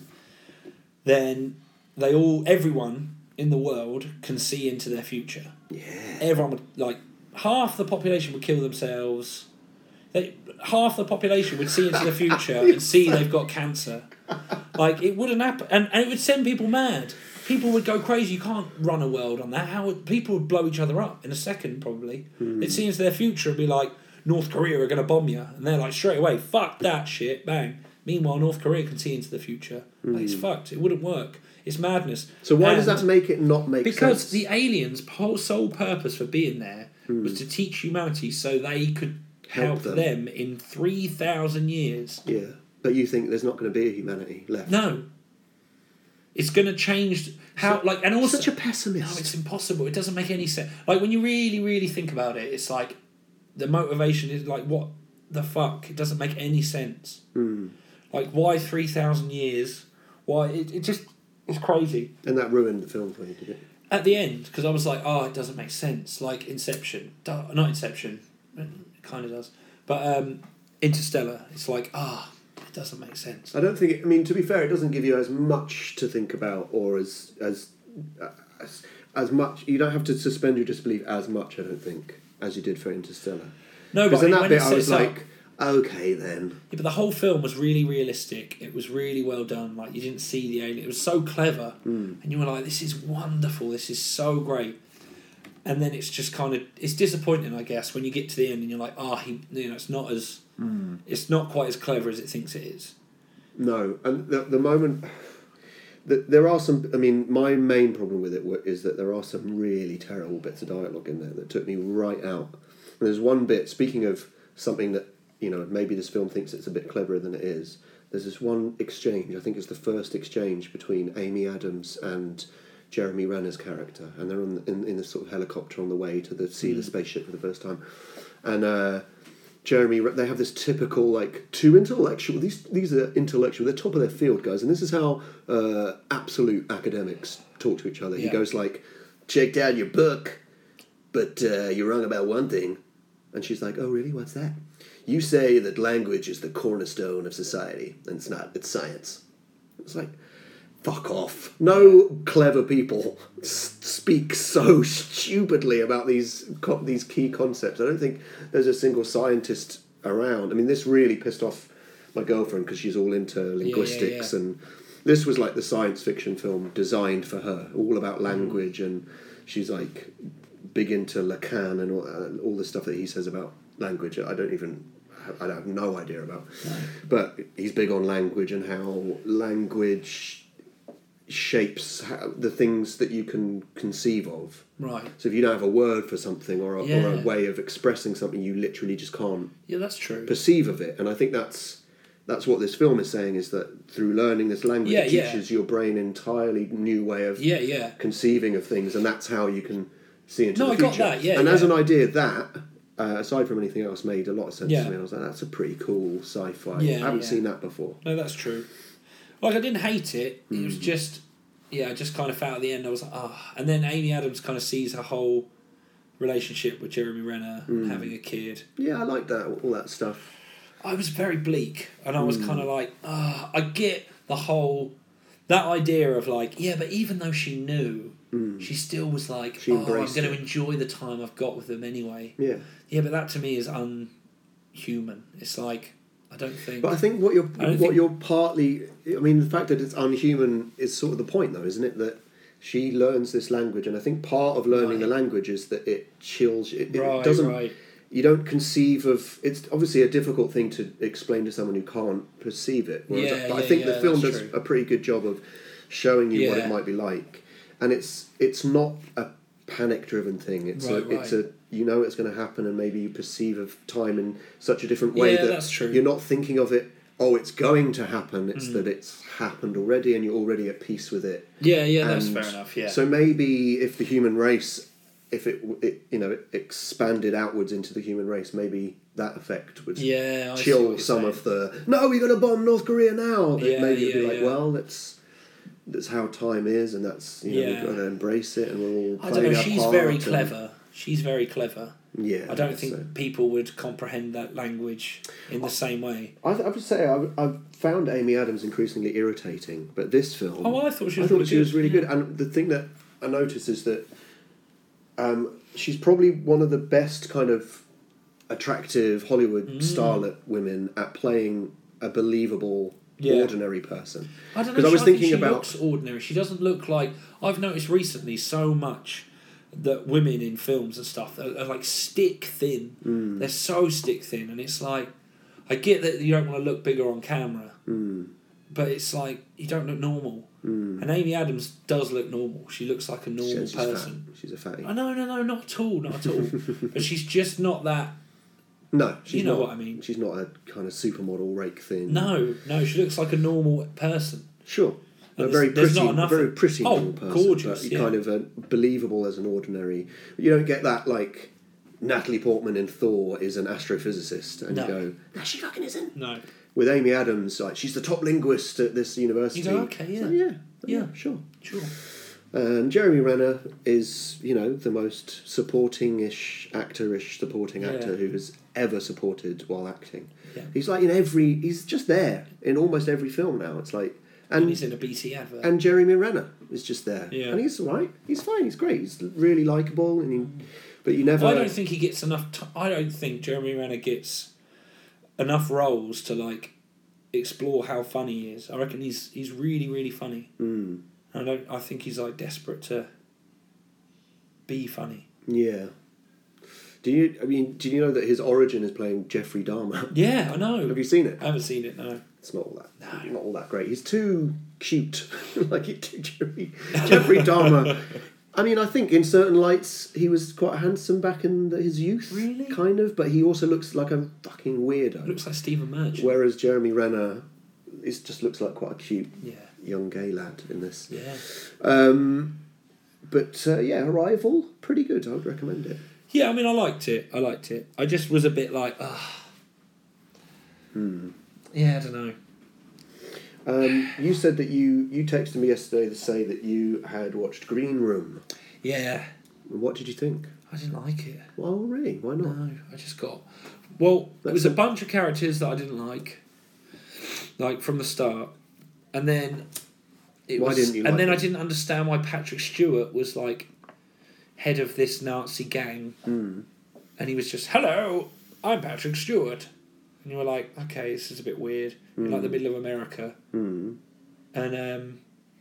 then everyone in the world can see into their future. Yeah. Everyone would, half the population would kill themselves. Half the population would see into the future and see they've got cancer. It wouldn't happen. And it would send people mad. People would go crazy. You can't run a world on that. People would blow each other up in a second, probably. It seems their future would be North Korea are going to bomb you. And they're straight away, fuck that shit, bang. Meanwhile, North Korea can see into the future. It's fucked. It wouldn't work. It's madness. So why does that make it not make sense? Because the aliens' whole sole purpose for being there was to teach humanity so they could help them in 3,000 years. Yeah, but you think there's not going to be a humanity left? No. It's going to change how... and also... Such a pessimist. No, it's impossible. It doesn't make any sense. When you really, really think about it, it's the motivation is what the fuck? It doesn't make any sense. Why 3,000 years? Why... It just... It's crazy. And that ruined the film for you, did it? At the end, because I was it doesn't make sense. Inception. Not Inception. It kind of does. But Interstellar, it's it doesn't make sense. I don't think... to be fair, it doesn't give you as much to think about or as much... You don't have to suspend your disbelief as much, I don't think, as you did for Interstellar. No, because in that bit I was okay then. Yeah, but the whole film was really realistic. It was really well done. You didn't see the alien. It was so clever. And you were this is wonderful. This is so great. And then it's just it's disappointing, I guess, when you get to the end and you're it's not as... It's not quite as clever as it thinks it is. No. And the moment... There are some... my main problem with it is that there are some really terrible bits of dialogue in there that took me right out. And there's one bit, speaking of something that, maybe this film thinks it's a bit cleverer than it is. There's this one exchange, I think it's the first exchange between Amy Adams and Jeremy Renner's character, and they're in this sort of helicopter on the way to see the spaceship for the first time. And they have this typical like two intellectual. These are intellectual. They're top of their field guys, and this is how absolute academics talk to each other. He goes like, "Checked out your book, but you're wrong about one thing," and she's like, "Oh really? What's that?" "You say that language is the cornerstone of society, and it's not. It's science." It's like, fuck off. No clever people speak so stupidly about these key concepts. I don't think there's a single scientist around. I mean, this really pissed off my girlfriend because she's all into linguistics, and this was like the science fiction film designed for her, all about language, and she's like big into Lacan and all the stuff that he says about language. I have no idea about. No. But he's big on language and how language shapes the things that you can conceive of. Right. So if you don't have a word for something or a way of expressing something, you literally just can't that's true. perceive of it. And I think that's what this film is saying, is that through learning this language, it teaches your brain an entirely new way of conceiving of things, and that's how you can see into the future. I got that, and as an idea, that... aside from anything else, made a lot of sense to me. I was like, that's a pretty cool sci-fi. I haven't seen that before. No, that's true. Like, I didn't hate it. It was just... I just kind of felt at the end, I was like, And then Amy Adams kind of sees her whole relationship with Jeremy Renner and having a kid. Yeah, I like that, all that stuff. I was very bleak, and I was kind of like, I get the whole... That idea of like, but even though she knew... She still was like, I'm going to enjoy the time I've got with them anyway. Yeah. Yeah, but that to me is unhuman. It's like, I don't think... But I think what you're partly... I mean, the fact that it's unhuman is sort of the point, though, isn't it? That she learns this language, and I think part of learning the language is that it chills... It doesn't... Right. You don't conceive of... It's obviously a difficult thing to explain to someone who can't perceive it. But I think the film does a pretty good job of showing you what it might be like. And it's not a panic-driven thing. It's a you know it's going to happen, and maybe you perceive of time in such a different way that that's true. You're not thinking of it. Oh, it's going to happen. It's that it's happened already, and you're already at peace with it. Yeah, that's fair enough. Yeah. So maybe if the human race, if it expanded outwards into the human race, maybe that effect would chill some of the. No, we're going to bomb North Korea now. Maybe you'd be like, well, that's how time is, and that's we've got to embrace it, and we're all playing our part. She's very clever. She's very clever. Yeah, I don't think people would comprehend that language in the same way. I would say I've found Amy Adams increasingly irritating, but this film... I thought she was really good. And the thing that I noticed is that she's probably one of the best kind of attractive Hollywood starlet women at playing a believable... ordinary person. I don't know. Because I was thinking about... looks ordinary. She doesn't look like... I've noticed recently so much that women in films and stuff are like stick thin. They're so stick thin, and it's like, I get that you don't want to look bigger on camera, but it's like you don't look normal. And Amy Adams does look normal. She looks like a normal person. Fat. She's a fatty. No, not at all, But she's just not that. No, she's not. You know what I mean? She's not a kind of supermodel rake thin. No, she looks like a normal person. Sure. A very pretty normal person. Gorgeous, but kind of believable as an ordinary. You don't get that like Natalie Portman in Thor is an astrophysicist, and you go, no, she fucking isn't. No. With Amy Adams, like she's the top linguist at this university. You go, okay, yeah. So, sure. And Jeremy Renner is, the most supporting actor who has ever supported while acting. Yeah. He's like he's just there in almost every film now. It's like, and he's in a BT advert. And Jeremy Renner is just there. Yeah. And he's all right. He's fine. He's great. He's really likeable, but you never. I don't think he gets enough. I don't think Jeremy Renner gets enough roles to like explore how funny he is. I reckon he's really, really funny. I think he's like desperate to be funny. Yeah. Do you know that his origin is playing Jeffrey Dahmer? Yeah, I know. Have you seen it? I haven't seen it, no. It's not all that great. He's too cute. Jeffrey Dahmer. I mean, I think in certain lights he was quite handsome back in his youth. Really? Kind of, but he also looks like a fucking weirdo. Looks like Stephen Merchant. Whereas Jeremy Renner just looks like quite a cute young gay lad in this. Yeah. Arrival, pretty good. I would recommend it. Yeah, I mean, I liked it. I just was a bit like, Yeah, I don't know. You said that you texted me yesterday to say that you had watched Green Room. Yeah. What did you think? I didn't like it. Well, really? Why not? No, I just got... Well, it was a bunch of characters that I didn't like from the start. And then... Why didn't you like And then it? I didn't understand why Patrick Stewart was, like, head of this Nazi gang. Mm. And he was just, hello, I'm Patrick Stewart. And you were like, okay, this is a bit weird. You're like the middle of America. Mm. And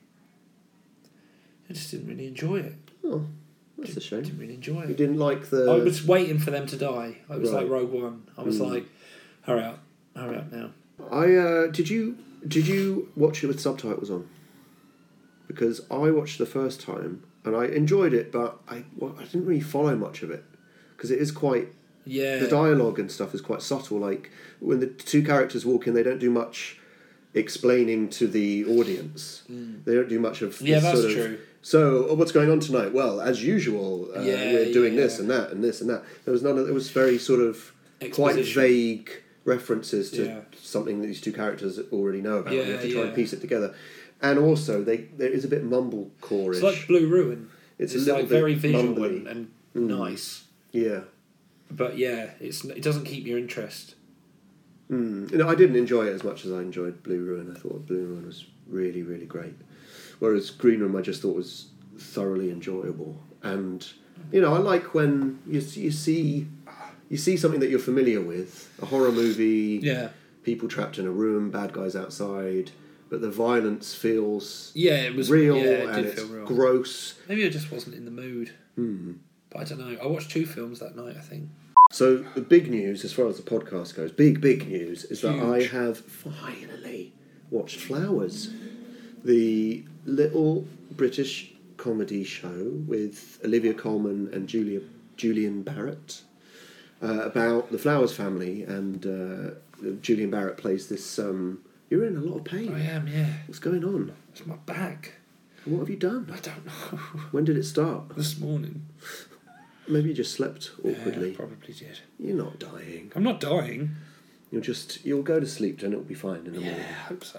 I just didn't really enjoy it. Oh, that's a shame. Didn't really enjoy it. You didn't like the... I was waiting for them to die. I was Right. like Rogue One. I was like, hurry up now. Did you watch it with subtitles on? Because I watched the first time and I enjoyed it, but I didn't really follow much of it because it is quite... Yeah. The dialogue and stuff is quite subtle. Like when the two characters walk in, they don't do much explaining to the audience. They don't do much of... Yeah, this that's sort of, true. So, what's going on tonight? Well, as usual, we're doing this and that and this and that. There was none of... It was very sort of quite Exposition. vague references to Yeah. something that these two characters already know about. Yeah, You have to try and yeah. piece it together. And also, there is a bit mumblecore-ish. It's like Blue Ruin. It's a It's little like bit very visual mumbly. and nice. Yeah. But yeah, it doesn't keep your interest. I didn't enjoy it as much as I enjoyed Blue Ruin. I thought Blue Ruin was really, really great. Whereas Green Room I just thought was thoroughly enjoyable. And, I like when you see something that you're familiar with, a horror movie, Yeah. people trapped in a room, bad guys outside, but the violence feels Yeah, it was real Yeah, it and did it's feel real. gross. Maybe I just wasn't in the mood. But I don't know. I watched 2 films that night, I think. So the big news, as far as the podcast goes, big news, is that I Huge. have finally watched Flowers, the little British comedy show with Olivia Colman and Julian Barrett about the Flowers family, and Julian Barrett plays this. You're in a lot of pain. I am, yeah. What's going on? It's my back. What have you done? I don't know. When did it start? This morning. Maybe you just slept awkwardly. Yeah, probably did. You're not dying. I'm not dying. You'll go to sleep and it'll be fine in the Yeah, morning. I hope so.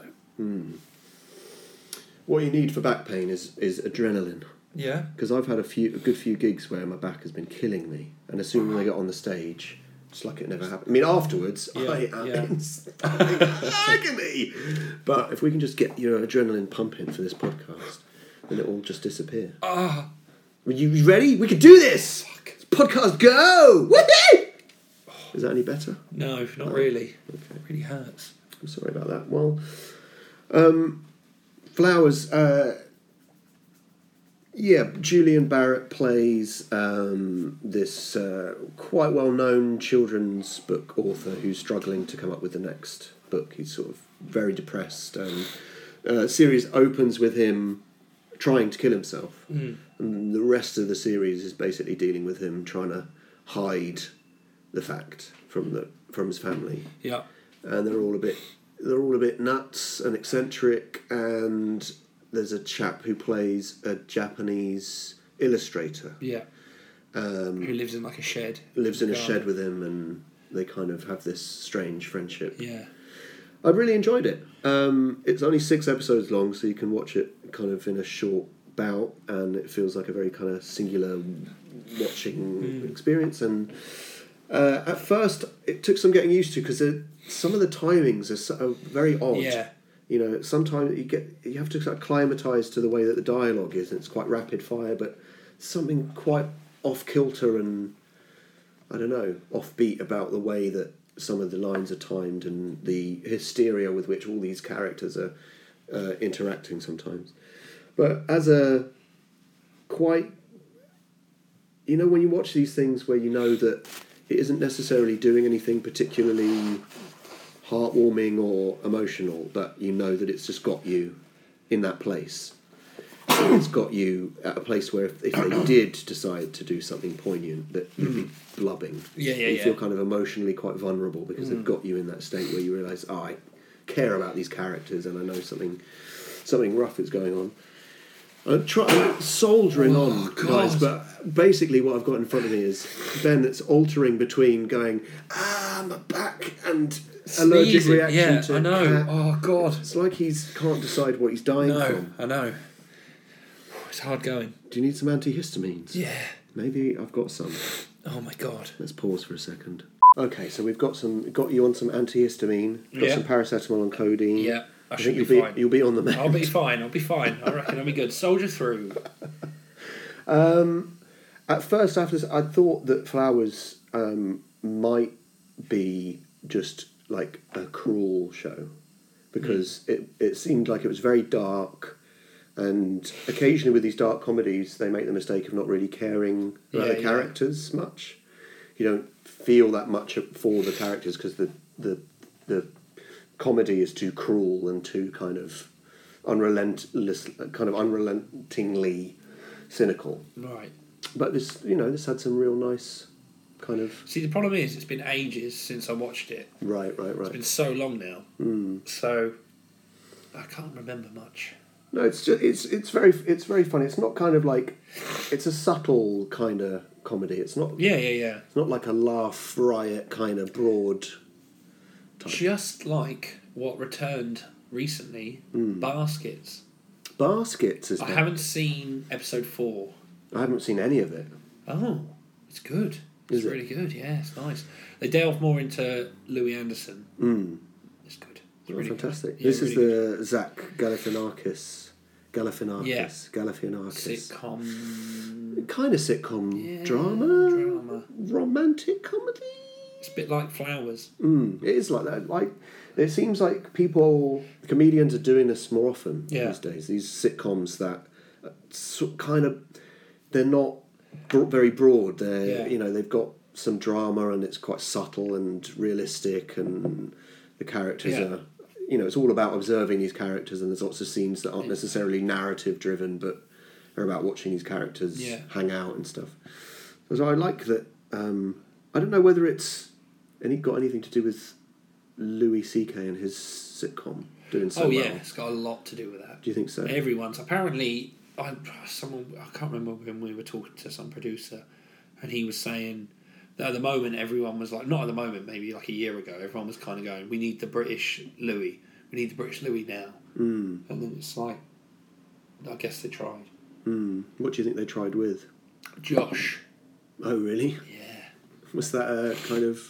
What you need for back pain is adrenaline. Yeah. Because I've had a good few gigs where my back has been killing me, and as soon as I get on the stage, it's like it never happened. I mean, afterwards, Yeah, I am yeah. in stunning agony. But if we can just get your adrenaline pumping for this podcast, then it will just disappear. Ah. Are you ready? We can do this! Fuck. Podcast go! Woohoo! Is that any better? No, not really. Okay. It really hurts. I'm sorry about that. Well, Flowers. Julian Barrett plays this quite well-known children's book author who's struggling to come up with the next book. He's sort of very depressed, and the series opens with him trying to kill himself. And the rest of the series is basically dealing with him trying to hide the fact from his family. Yeah. And they're all a bit nuts and eccentric, and there's a chap who plays a Japanese illustrator. Yeah. Who lives in like a shed. Lives in a shed with him, and they kind of have this strange friendship. Yeah. I really enjoyed it. It's only 6 episodes long, so you can watch it kind of in a short bout, and it feels like a very kind of singular watching experience. And at first, it took some getting used to, because some of the timings are very odd. Yeah. Sometimes you have to sort of acclimatise to the way that the dialogue is, and it's quite rapid fire, but something quite off kilter and, I don't know, offbeat about the way that some of the lines are timed and the hysteria with which all these characters are interacting sometimes. But as a quite... when you watch these things where you know that it isn't necessarily doing anything particularly heartwarming or emotional, but you know that it's just got you in that place. It's got you at a place where if they did decide to do something poignant, that you'd be blubbing. You feel kind of emotionally quite vulnerable because they've got you in that state where you realise, I care about these characters and I know something rough is going on. I'm soldiering on, guys, but basically what I've got in front of me is Ben that's altering between going, my back, and allergic Sneezing. reaction Yeah, to I know. cat. Oh God. It's like he's can't decide what he's dying No, from. I know. It's hard going. Do you need some antihistamines? Yeah. Maybe I've got some. Oh my God. Let's pause for a second. Okay, so we've got you on some antihistamine, got some paracetamol and codeine. Yeah, I I should think be fine. You'll be on the mend. I'll be fine. I reckon I'll be good. Soldier through. At first, after this, I thought that Flowers might be just like a cruel show because it seemed like it was very dark, and occasionally with these dark comedies, they make the mistake of not really caring about the characters much. You don't feel that much for the characters because the comedy is too cruel and too kind of unrelentingly cynical. Right. But this had some real nice kind of... See, the problem is, it's been ages since I watched it. Right. It's been so long now. So I can't remember much. No, it's just it's very funny. It's not kind of like... It's a subtle kind of comedy. It's not... Yeah. It's not like a laugh riot kind of broad type. Just like what returned recently, Baskets. Baskets is... I haven't seen episode 4. I haven't seen any of it. Oh, it's good. It's really good. Yeah, it's nice. They delve more into Louis Anderson. It's good. It's really fantastic. Good. This really is good. the Zach Galifianakis. Yeah. Galifianakis. Sitcom. Kind of sitcom drama. Romantic comedy. It's a bit like Flowers. It is like that. Like it seems like comedians are doing this more often these days. These sitcoms that kind of they're not very broad. They're they've got some drama and it's quite subtle and realistic, and the characters are it's all about observing these characters, and there's lots of scenes that aren't necessarily narrative driven, but are about watching these characters hang out and stuff. So I like that. I don't know whether it's got anything to do with Louis C.K. and his sitcom doing so well. It's got a lot to do with that. Do you think so? Everyone's apparently. I can't remember when we were talking to some producer, and he was saying that at the moment everyone was like, not at the moment, maybe like a year ago, everyone was kind of going, we need the British Louis. We need the British Louis now. And then it's like, I guess they tried. What do you think they tried with? Josh. Oh, really? Yeah. Was that a kind of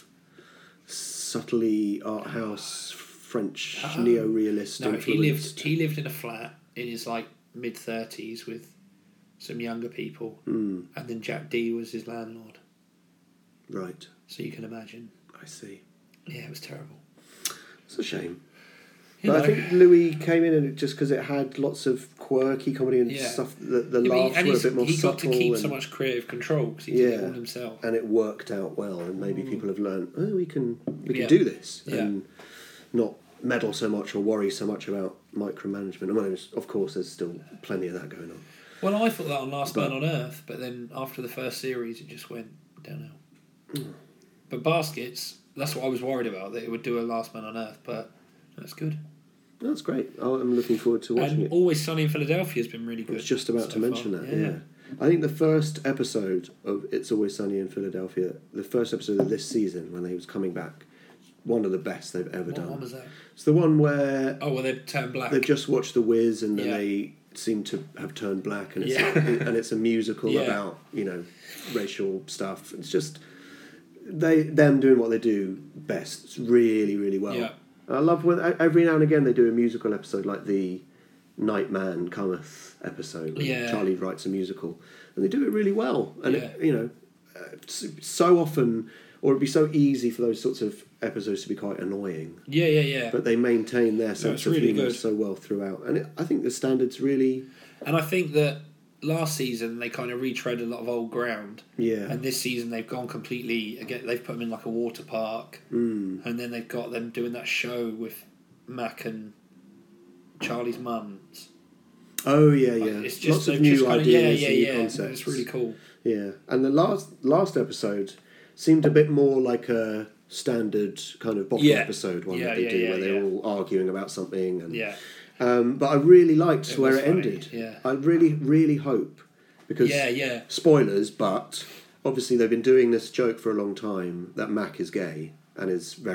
subtly art house French neo-realist influence? He lived in a flat in his like mid-30s with some younger people, and then Jack D was his landlord. Right. So you can imagine. I see. Yeah, it was terrible. It's a shame. But I think Louis came in and just because it had lots of quirky comedy and stuff, the laughs were a bit more subtle. He got to keep so much creative control because he did it all himself. And it worked out well, and maybe people have learned, we can do this, and not meddle so much or worry so much about micromanagement. I mean, of course, there's still plenty of that going on. Well, I thought that on Last Man on Earth, but then after the first series, it just went downhill. But Baskets, that's what I was worried about, that it would do a Last Man on Earth, but that's good. That's great. I'm looking forward to watching it. Always Sunny in Philadelphia has been really good. I was just about to mention that, yeah. I think the first episode of It's Always Sunny in Philadelphia, the first episode of this season, when they was coming back, one of the best they've ever done. What one was that? It's the one where... Oh, well, they've turned black. They've just watched The Wiz and then they seem to have turned black, and it's a musical about, racial stuff. It's just... them doing what they do best. It's really, really well. Yeah. I love when every now and again they do a musical episode like the Nightman Cometh episode when Charlie writes a musical, and they do it really well. And so often, or it'd be so easy for those sorts of episodes to be quite annoying. Yeah. But they maintain their sense of humour so well throughout, and I think the standards really. And I think that last season they kind of retread a lot of old ground. Yeah. And this season they've gone completely again. They've put them in like a water park, and then they've got them doing that show with Mac and Charlie's mums. Oh yeah. It's just lots of new ideas, and new concepts. It's really cool. Yeah, and the last episode seemed a bit more like a standard kind of bottle episode one that they do, where they're all arguing about something. And, but I really liked where it ended. Yeah. I really, really hope, because spoilers, but obviously they've been doing this joke for a long time that Mac is gay and is very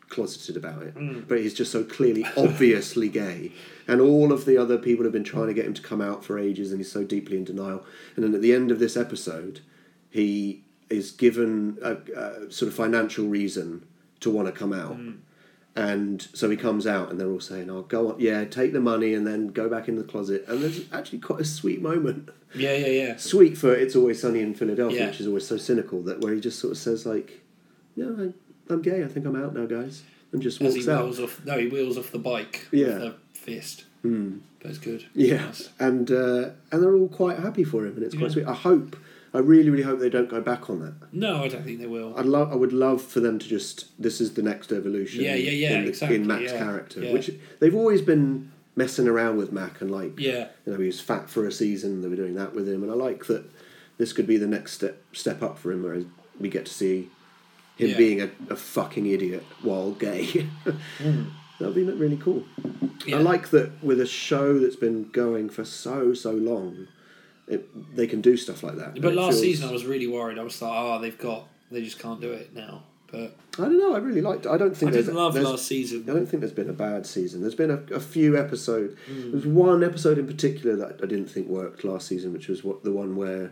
closeted about it, but he's just so clearly, obviously gay. And all of the other people have been trying to get him to come out for ages, and he's so deeply in denial. And then at the end of this episode, he is given a sort of financial reason to want to come out. And so he comes out, and they're all saying, "Oh, go on, yeah, take the money and then go back in the closet." And there's actually quite a sweet moment. Yeah. Sweet for It's Always Sunny in Philadelphia, Yeah. which is always so cynical, that where he just sort of says, like, "Yeah, I'm gay, I think I'm out now, guys," and just As walks he out. he wheels off the bike Yeah. with the fist. That's good. Yeah, Nice. and they're all quite happy for him, and it's quite sweet. I really, really hope they don't go back on that. No, I don't think they will. I would love for them to just, this is the next evolution exactly, in Mac's yeah, character, yeah. which they've always been messing around with Mac, and like, Yeah. you know, he was fat for a season, they were doing that with him, and I like that this could be the next step up for him, where we get to see him being a fucking idiot while gay. That would be really cool. Yeah. I like that with a show that's been going for so long, they can do stuff like that. But last season I was really worried. I was like, they just can't do it now. But I don't know. I really liked it. I didn't love last season. I don't think there's been a bad season. There's been a few episodes. There's one episode in particular that I didn't think worked last season, which was the one where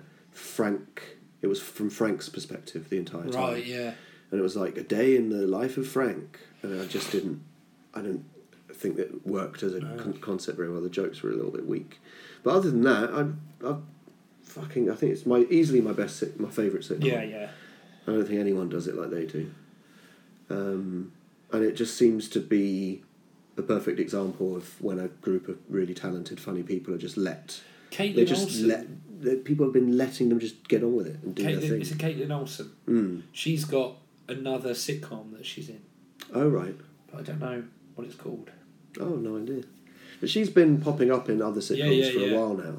it was from Frank's perspective the entire time. Right, yeah. And it was like a day in the life of Frank, and I didn't think that worked as a concept very well. The jokes were a little bit weak, but other than that, I think it's easily my favourite sitcom. Yeah. I don't think anyone does it like they do, and it just seems to be a perfect example of when a group of really talented, funny people are just Caitlin Olsen. People have been letting them just get on with it and do their thing. It's a Caitlin Olsen. She's got another sitcom that she's in. Oh right. But I don't know what it's called. Oh, no idea. But she's been popping up in other sitcoms for a while now.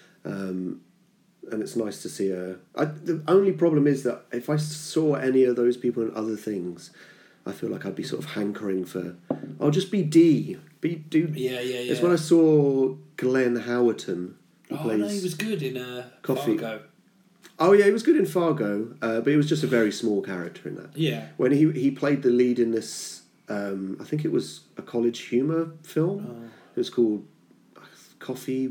And it's nice to see her. The only problem is that if I saw any of those people in other things, I feel like I'd be sort of hankering for, I'll just be D. Yeah. It's when I saw Glenn Howerton. Who plays he was good in Coffee. Fargo. Oh, yeah, he was good in Fargo, but he was just a very small character in that. Yeah. When he played the lead in this, I think it was a college humour film. Oh. It was called Coffee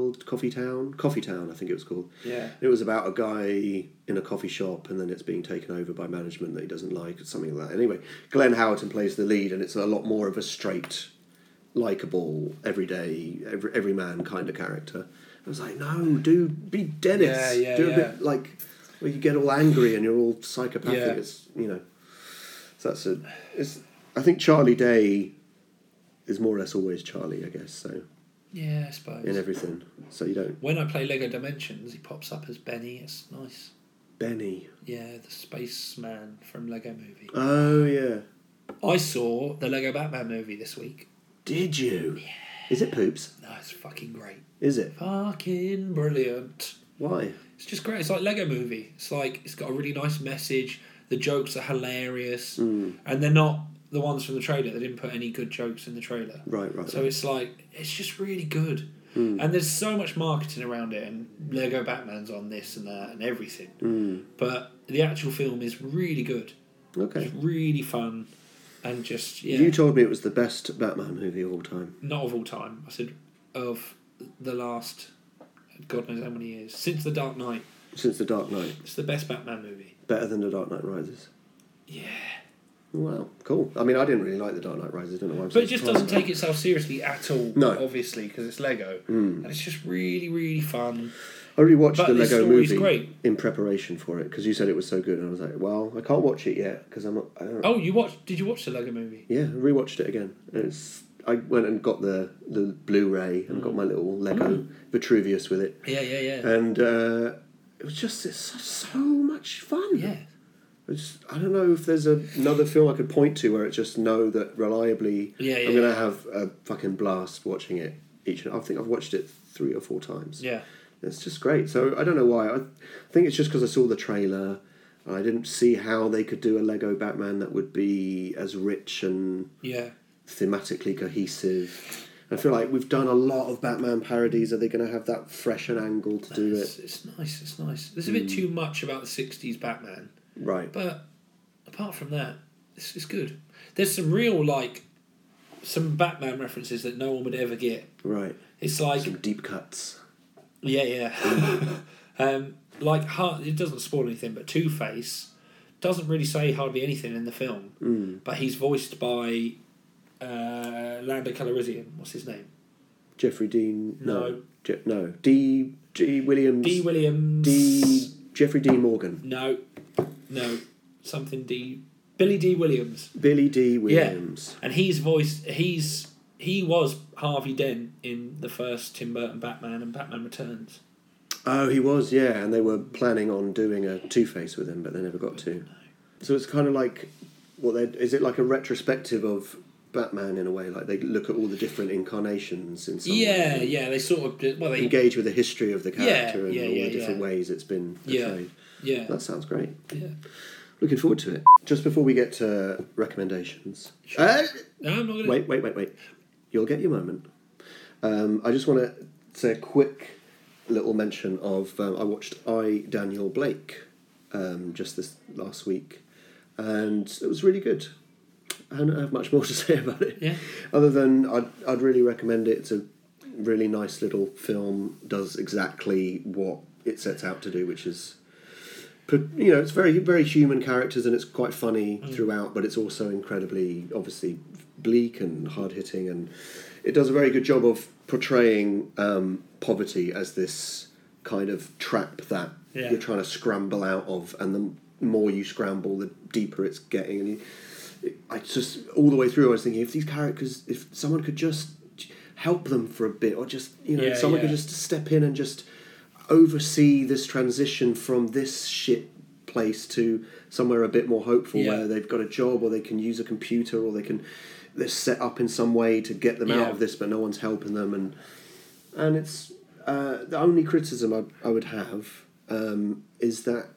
Town, I think it was called. Yeah. It was about a guy in a coffee shop, and then it's being taken over by management that he doesn't like, something like that. Anyway, Glenn Howerton plays the lead, and it's a lot more of a straight, likeable, everyday, every man kind of character. I was like, no, dude, be Dennis. Do a bit like where you get all angry and you're all psychopathic. Yeah. It's, you know, so I think Charlie Day is more or less always Charlie, I guess. So yeah, I suppose in everything. So you don't. When I play Lego Dimensions, he pops up as Benny. It's nice. Benny. Yeah, the spaceman from Lego Movie. Oh yeah. I saw the Lego Batman movie this week. Did you? Yeah. Is it poops? No, it's fucking great. Is it? Fucking brilliant. Why? It's just great. It's like Lego Movie. It's like it's got a really nice message. The jokes are hilarious, and they're not the ones from the trailer. They didn't put any good jokes in the trailer. Right. So it's like it's just really good, and there's so much marketing around it, and Lego Batman's on this and that and everything. But the actual film is really good. Okay. It's really fun, and just You told me it was the best Batman movie of all time. Not of all time. I said of the last, God knows how many years since The Dark Knight. Since The Dark Knight. It's the best Batman movie. Better than The Dark Knight Rises. Yeah. Wow, cool. I mean, I didn't really like The Dark Knight Rises. I don't know why I'm But so it just surprised doesn't about take itself seriously at all. No. Obviously, because it's Lego, and it's just really, really fun. I already watched But the the Lego story's movie great. in preparation for it because you said it was so good, and I was like, well, I can't watch it yet because I'm not. I don't. Oh, did you watch the Lego movie? Yeah, I rewatched it again. I went and got the Blu-ray and got my little Lego Vitruvius with it. Yeah. And it's so much fun. Yeah. I don't know if there's another film I could point to where it just know that reliably I'm going to have a fucking blast watching it each. I think I've watched it 3 or 4 times. Yeah. It's just great. So I don't know why. I think it's just because I saw the trailer. I didn't see how they could do a Lego Batman that would be as rich and thematically cohesive. I feel like we've done a lot of Batman parodies. Are they going to have that fresh an angle to do it? It's nice. There's a bit too much about the 60s Batman. Right. But apart from that, it's good. there's some real some Batman references that no one would ever get. Right. It's like some deep cuts. Yeah. It doesn't spoil anything, but Two-Face doesn't really say hardly anything in the film, but he's voiced by Lando Calrissian. What's his name? Jeffrey Dean. No. No. D. Williams. D. Williams. Jeffrey D. Morgan. No. Something D. Billy D. Williams. Billy D. Williams. Yeah. And he was Harvey Dent in the first Tim Burton Batman and Batman Returns. Oh, he was, yeah, and they were planning on doing a Two-Face with him, but they never got to. So it's kind of like, is it like a retrospective of Batman in a way? Like they look at all the different incarnations in some way. Yeah, they sort of they engage with the history of the character and all the different yeah. ways it's been portrayed. Yeah. That sounds great. Yeah. Looking forward to it. Just before we get to recommendations. Sure. No, I'm not going to... Wait. You'll get your moment. I just want to say a quick little mention of I watched I, Daniel Blake just this last week, and it was really good. I don't have much more to say about it. Yeah. Other than I'd really recommend it. It's a really nice little film. Does exactly what it sets out to do, which is, it's very very human characters and it's quite funny throughout, but it's also incredibly obviously bleak and hard hitting, and it does a very good job of portraying poverty as this kind of trap that you're trying to scramble out of, and the more you scramble, the deeper it's getting. And I just all the way through, I was thinking, if someone could just help them for a bit, or just someone could just step in and just oversee this transition from this shit place to somewhere a bit more hopeful, where they've got a job, or they can use a computer, or they're set up in some way to get them out of this, but no one's helping them, and it's the only criticism I would have is that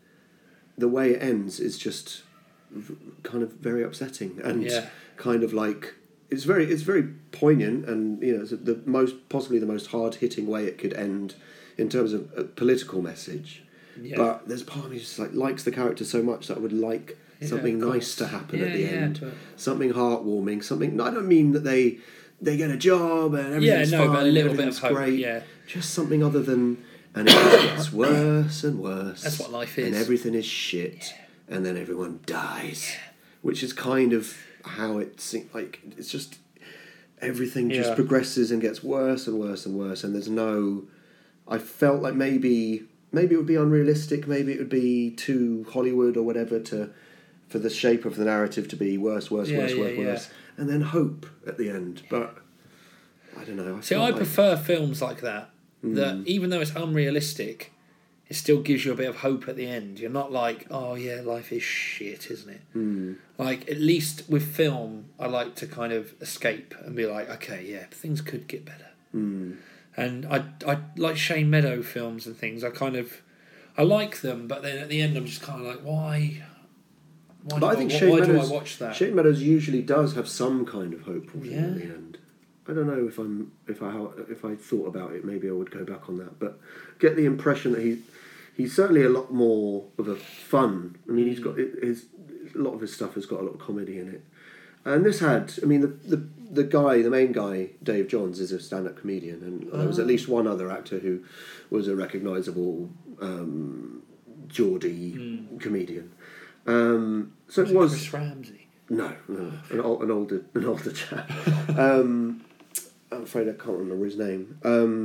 the way it ends is just kind of very upsetting, and kind of like it's very poignant, and it's possibly the most hard hitting way it could end in terms of a political message. Yeah. But there's part of me just likes the character so much that I would like something nice to happen at the end, something heartwarming, something. I don't mean that they get a job and everything's fine, but a little bit of hope, great. Just something other than, and it gets worse and worse. That's what life is, and everything is shit, and then everyone dies, which is kind of how it's like. It's just everything just progresses and gets worse and worse and worse, and there's no. I felt like maybe it would be unrealistic, maybe it would be too Hollywood or whatever for the shape of the narrative to be worse, and then hope at the end. But I don't know. I prefer films like that. That even though it's unrealistic, it still gives you a bit of hope at the end. You're not like, oh yeah, life is shit, isn't it? Like, at least with film, I like to kind of escape and be like, okay, yeah, things could get better. And I like Shane Meadow films and things. I like them, but then at the end I'm just kind of like, why do I watch that? Shane Meadows usually does have some kind of hopeful thing at the end. I don't know if I thought about it, maybe I would go back on that, but get the impression that he's certainly a lot more of a fun. I mean, he's got a lot of his stuff has got a lot of comedy in it. And this had, I mean, the main guy, Dave Johns, is a stand-up comedian, and there was at least one other actor who was a recognisable Geordie comedian. So it was Chris Ramsey. No, an older chap. I'm afraid I can't remember his name.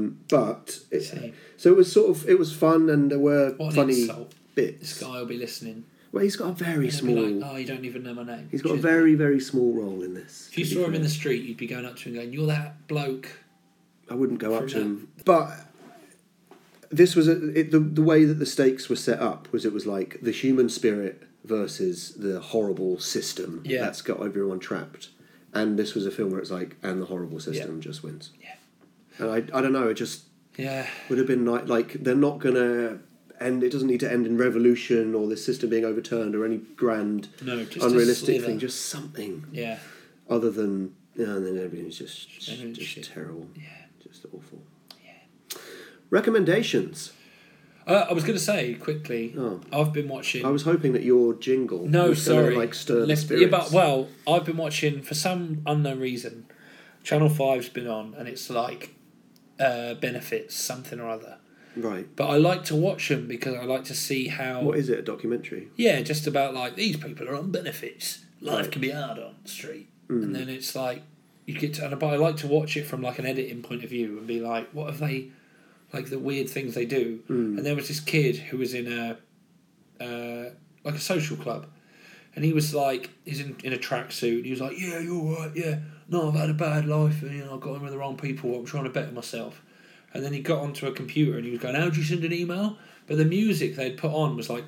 So it was fun, and there were funny bits. This guy will be listening. Well, he's got a very small. Like, oh, you don't even know my name. He's got a very, very small role in this. If you saw him in the street, you'd be going up to him going, "You're that bloke." I wouldn't go up to him, but this was the way that the stakes were set up. It was like the human spirit versus the horrible system that's got everyone trapped. And this was a film where it's like, and the horrible system just wins. Yeah. And I don't know. It just would have been like they're not gonna. And it doesn't need to end in revolution or the system being overturned or any grand unrealistic thing. Just something. Yeah. Other than and then everything's just terrible. Yeah. Just awful. Yeah. Recommendations. I was going to say quickly. Oh. I've been watching. I was hoping that your jingle No, was gonna, sorry. like stir the Let's- spirits. yeah, but well, I've been watching for some unknown reason. Channel 5's been on, and it's like benefits something or other. Right. But I like to watch them because I like to see how. What is it? A documentary? Yeah, just about like these people are on benefits. Life Right. can be hard on the street, and then it's like you get to. But I like to watch it from like an editing point of view and be like, what have they, like the weird things they do. And there was this kid who was in a like a social club, and he was like, he's in a tracksuit. He was like, yeah, you're right, yeah. No, I've had a bad life, and I got in with the wrong people. I'm trying to better myself. And then he got onto a computer and he was going, how do you send an email? But the music they'd put on was like,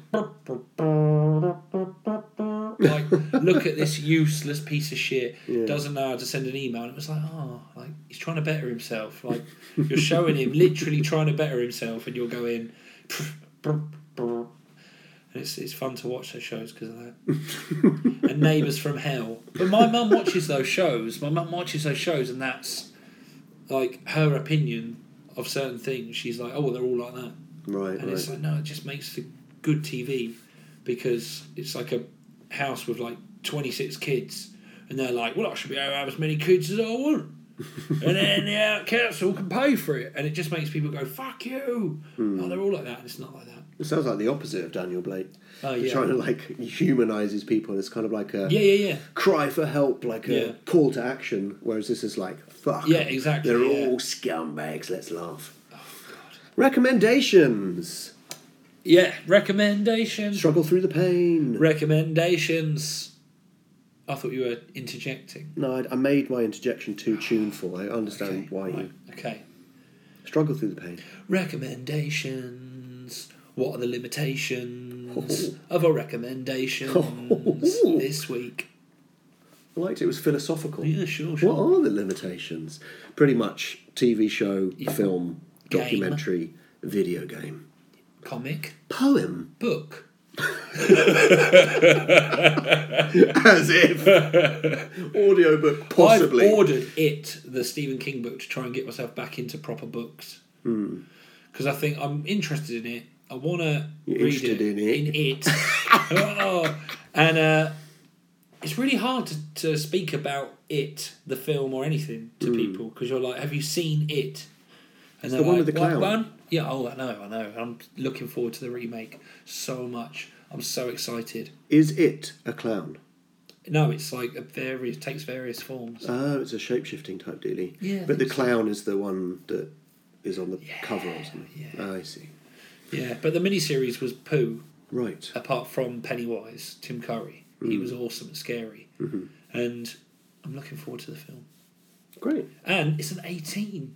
look at this useless piece of shit. Yeah. Doesn't know how to send an email. And it was like, like he's trying to better himself. Like you're showing him literally trying to better himself, and you're going, and it's fun to watch those shows because of that. And Neighbours from Hell. But my mum watches those shows. And that's like her opinion of certain things. She's like, oh, they're all like that. Right. And it's like, no, it just makes for good TV because it's like a house with like 26 kids, and they're like, well, I should be able to have as many kids as I want. And then the council can pay for it. And it just makes people go, fuck you. Oh, they're all like that, and it's not like that. It sounds like the opposite of Daniel Blake. Oh, He's yeah. trying to like humanise his people. It's kind of like a Yeah. cry for help, like a Yeah. call to action. Whereas this is like, fuck. Yeah, exactly, They're yeah. all scumbags. Let's laugh. Oh, God. Recommendations. Yeah, recommendations. Struggle through the pain. Recommendations. I thought you were interjecting. No, I made my interjection too tuneful. I understand Okay, why you right, okay. struggle through the pain. Recommendations. What are the limitations Oh. of a recommendations Oh. this week? I liked it. It was philosophical. Yeah, sure. What are the limitations? Pretty much TV show, Yeah. film, Game. documentary, video game, Comic, poem. book. As if. Audiobook, possibly. I've ordered the Stephen King book, to try and get myself back into proper books. Because I think I'm interested in it. I want to You're read interested it. in it? And it's really hard to speak about it, the film or anything, to people. Because you're like, have you seen it? And It's they're the one like, with the what clown. one? Yeah, I know. I'm looking forward to the remake so much. I'm so excited. Is it a clown? No, it's like takes various forms. Oh, it's a shape-shifting type dealie. Yeah, I But the think so. clown is the one that is on the cover or something. yeah. Oh, I see. Yeah, but the miniseries was poo. Right. Apart from Pennywise, Tim Curry, he was awesome and scary, and I'm looking forward to the film. Great. And it's an 18.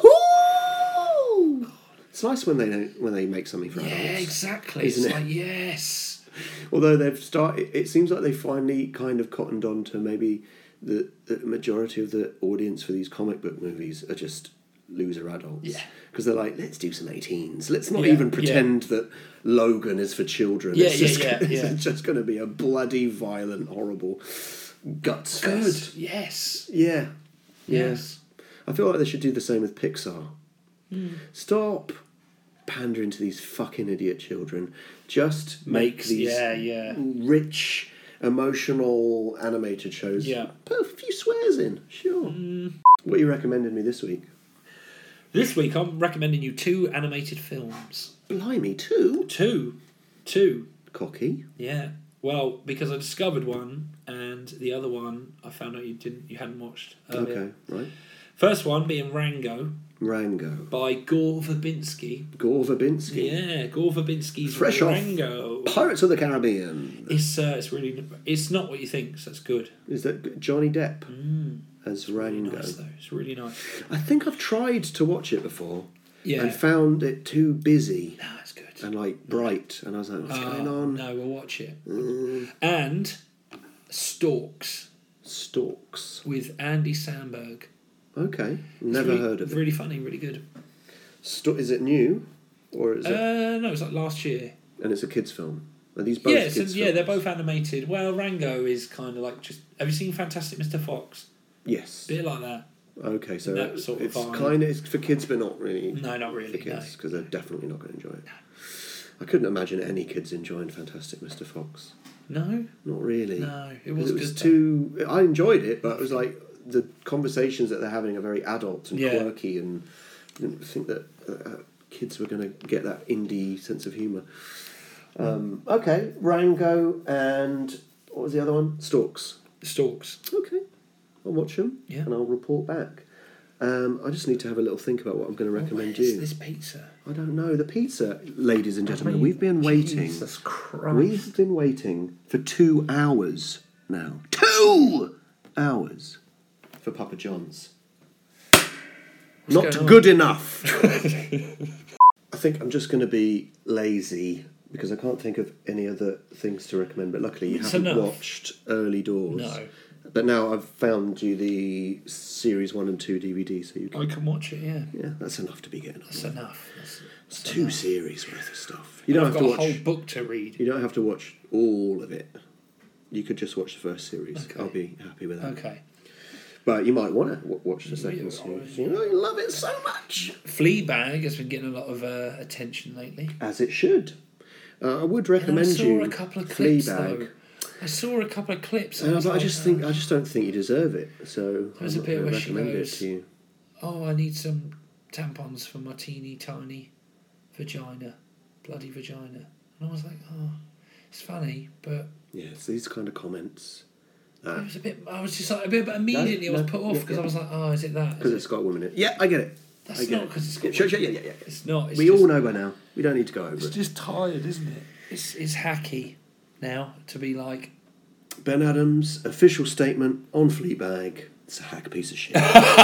Woohoo! It's nice when they make something for adults. Yeah, exactly. Isn't It's it? like yes. Although they've started, it seems like they finally kind of cottoned on to maybe the majority of the audience for these comic book movies are just loser adults. Yeah. Because they're like, let's do some 18s. Let's not Yeah, even pretend that Logan is for children. Yeah, it's just, yeah. It's just going to be a bloody, violent, horrible guts fest. Good. Yes. Yeah. Yes. I feel like they should do the same with Pixar. Stop pandering to these fucking idiot children. Just make these Yeah. rich, emotional, animated shows. Yeah. Put a few swears in, sure. What you recommended me this week? This week I'm recommending you 2 animated films. Blimey, 2? 2. Cocky. Yeah. Well, because I discovered one, and the other one I found out you hadn't watched earlier. Okay, right. First one being Rango Rango. by Gore Verbinski. Gore Verbinski. Yeah, Gore Verbinski's Fresh off Rango. Pirates of the Caribbean. It's really, it's not what you think, so that's good. Is that Johnny Depp as Really Rango? nice though. It's really nice. I think I've tried to watch it before Yeah. and found it too busy No, it's good. and like bright, and I was like, what's going on? No, we'll watch it. And Storks Stalks. with Andy Samberg. Okay, never heard of it. Really funny, really good. Is it new, or is it? No, it was like last year. And it's a kids' film. Are these both Yeah, kids' so, films? yeah, they're both animated. Well, Rango is kind of like just. Have you seen Fantastic Mr. Fox? Yes. Bit like that. Okay, so That sort of it's vibe. kind of it's for kids, but not really. No, not really. For kids, No. because they're definitely not going to enjoy it. I couldn't imagine any kids enjoying Fantastic Mr. Fox. No, Not really. no, it 'Cause was it was good. too. I enjoyed it, but it was like the conversations that they're having are very adult and Yeah. quirky, and I didn't think that kids were going to get that indie sense of humour. Okay, Rango and what was the other one? Storks. Stalks. Okay, I'll watch them Yeah. and I'll report back. I just need to have a little think about what I'm going to recommend Where's you. this pizza? I don't know. The pizza, ladies and gentlemen, we've been waiting. Jesus Christ. We've been waiting for 2 hours now. 2 hours for Papa John's. Not going on? good enough. I think I'm just going to be lazy because I can't think of any other things to recommend. But luckily, you It's haven't enough. watched Early Doors. No. But now I've found you the series 1 and 2 DVD, so you I can. can watch it, yeah. Yeah, that's enough to be getting on. That's enough. It's That's 2 enough. series worth of stuff. You And don't I've have to got a watch. whole book to read. You don't have to watch all of it. You could just watch the first series. Okay. I'll be happy with that. Okay. But you might want to watch the second Yeah, series. You know, you love it so much. Fleabag has been getting a lot of attention lately. As it should. I would And I recommend saw you a couple of clips, Fleabag. though. I saw a couple of clips. And I was like, just don't think you deserve it. So There's I'm a not bit going to where she recommend it goes- to you. oh, I need some tampons for my teeny tiny vagina, bloody vagina. And I was like, oh, it's funny, but Yeah, it's these kind of comments. it was a bit. I was just like a bit, but immediately I was put off because I was like, oh, is it that? Because Is it's got women in it. Yeah, I get it. That's I get not it. because it's got. Sure, yeah. It's not. It's We just, all know by now. We don't need to go over It's it. just tired, isn't it? It's hacky now to be like. Ben Adams' official statement on Fleabag. It's a hack piece of shit.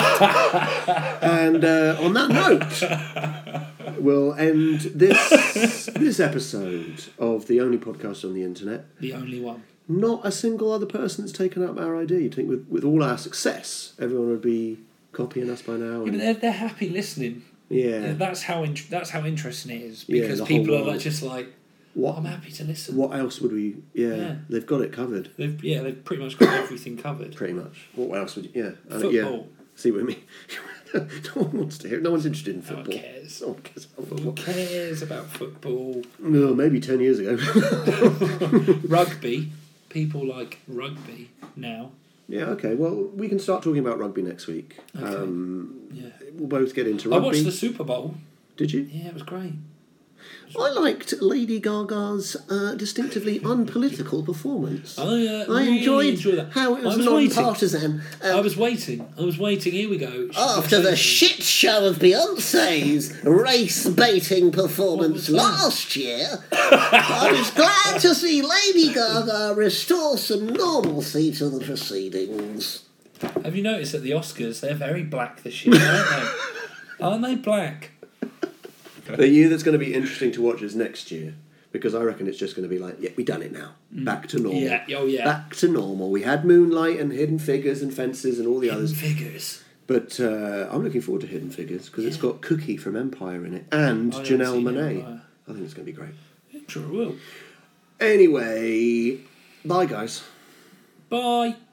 And on that note, we'll end this episode of the only podcast on the internet. The only one. Not a single other person that's taken up our idea. You'd think with all our success, everyone would be copying us by now. Yeah, And, but they're happy listening. yeah. That's how interesting it is Yeah, because the whole people are world. like, just like, What I'm happy to listen. What else would we? Yeah, they've got it covered. They've pretty much got everything covered. Pretty much. What else would you? Yeah. Football. Yeah. See what I mean? No one wants to hear. No one's interested in No one football. cares. No one cares about Who football. cares about football? No, maybe 10 years ago. Rugby. People like rugby now. Yeah, okay. Well, we can start talking about rugby next week. Okay. Yeah. We'll both get into I rugby. watched the Super Bowl. Did you? Yeah, it was great. I liked Lady Gaga's distinctively unpolitical performance. I I enjoyed that. how it was I was waiting. non-partisan. I was waiting. Here we go. After the shit show of Beyonce's race-baiting performance What was that? last year, I was glad to see Lady Gaga restore some normalcy to the proceedings. Have you noticed at the Oscars they're very black this year, aren't they? Aren't they black? The year that's going to be interesting to watch is next year, because I reckon it's just going to be like, yeah, we done it now. Back to normal. Yeah. Oh yeah. Back to normal. We had Moonlight and Hidden Figures and Fences and all the Hidden others. Figures. But I'm looking forward to Hidden Figures because it's got Cookie from Empire in it and I haven't Janelle seen Monáe. Empire. I think it's going to be great. I'm sure it will. Anyway, bye guys. Bye.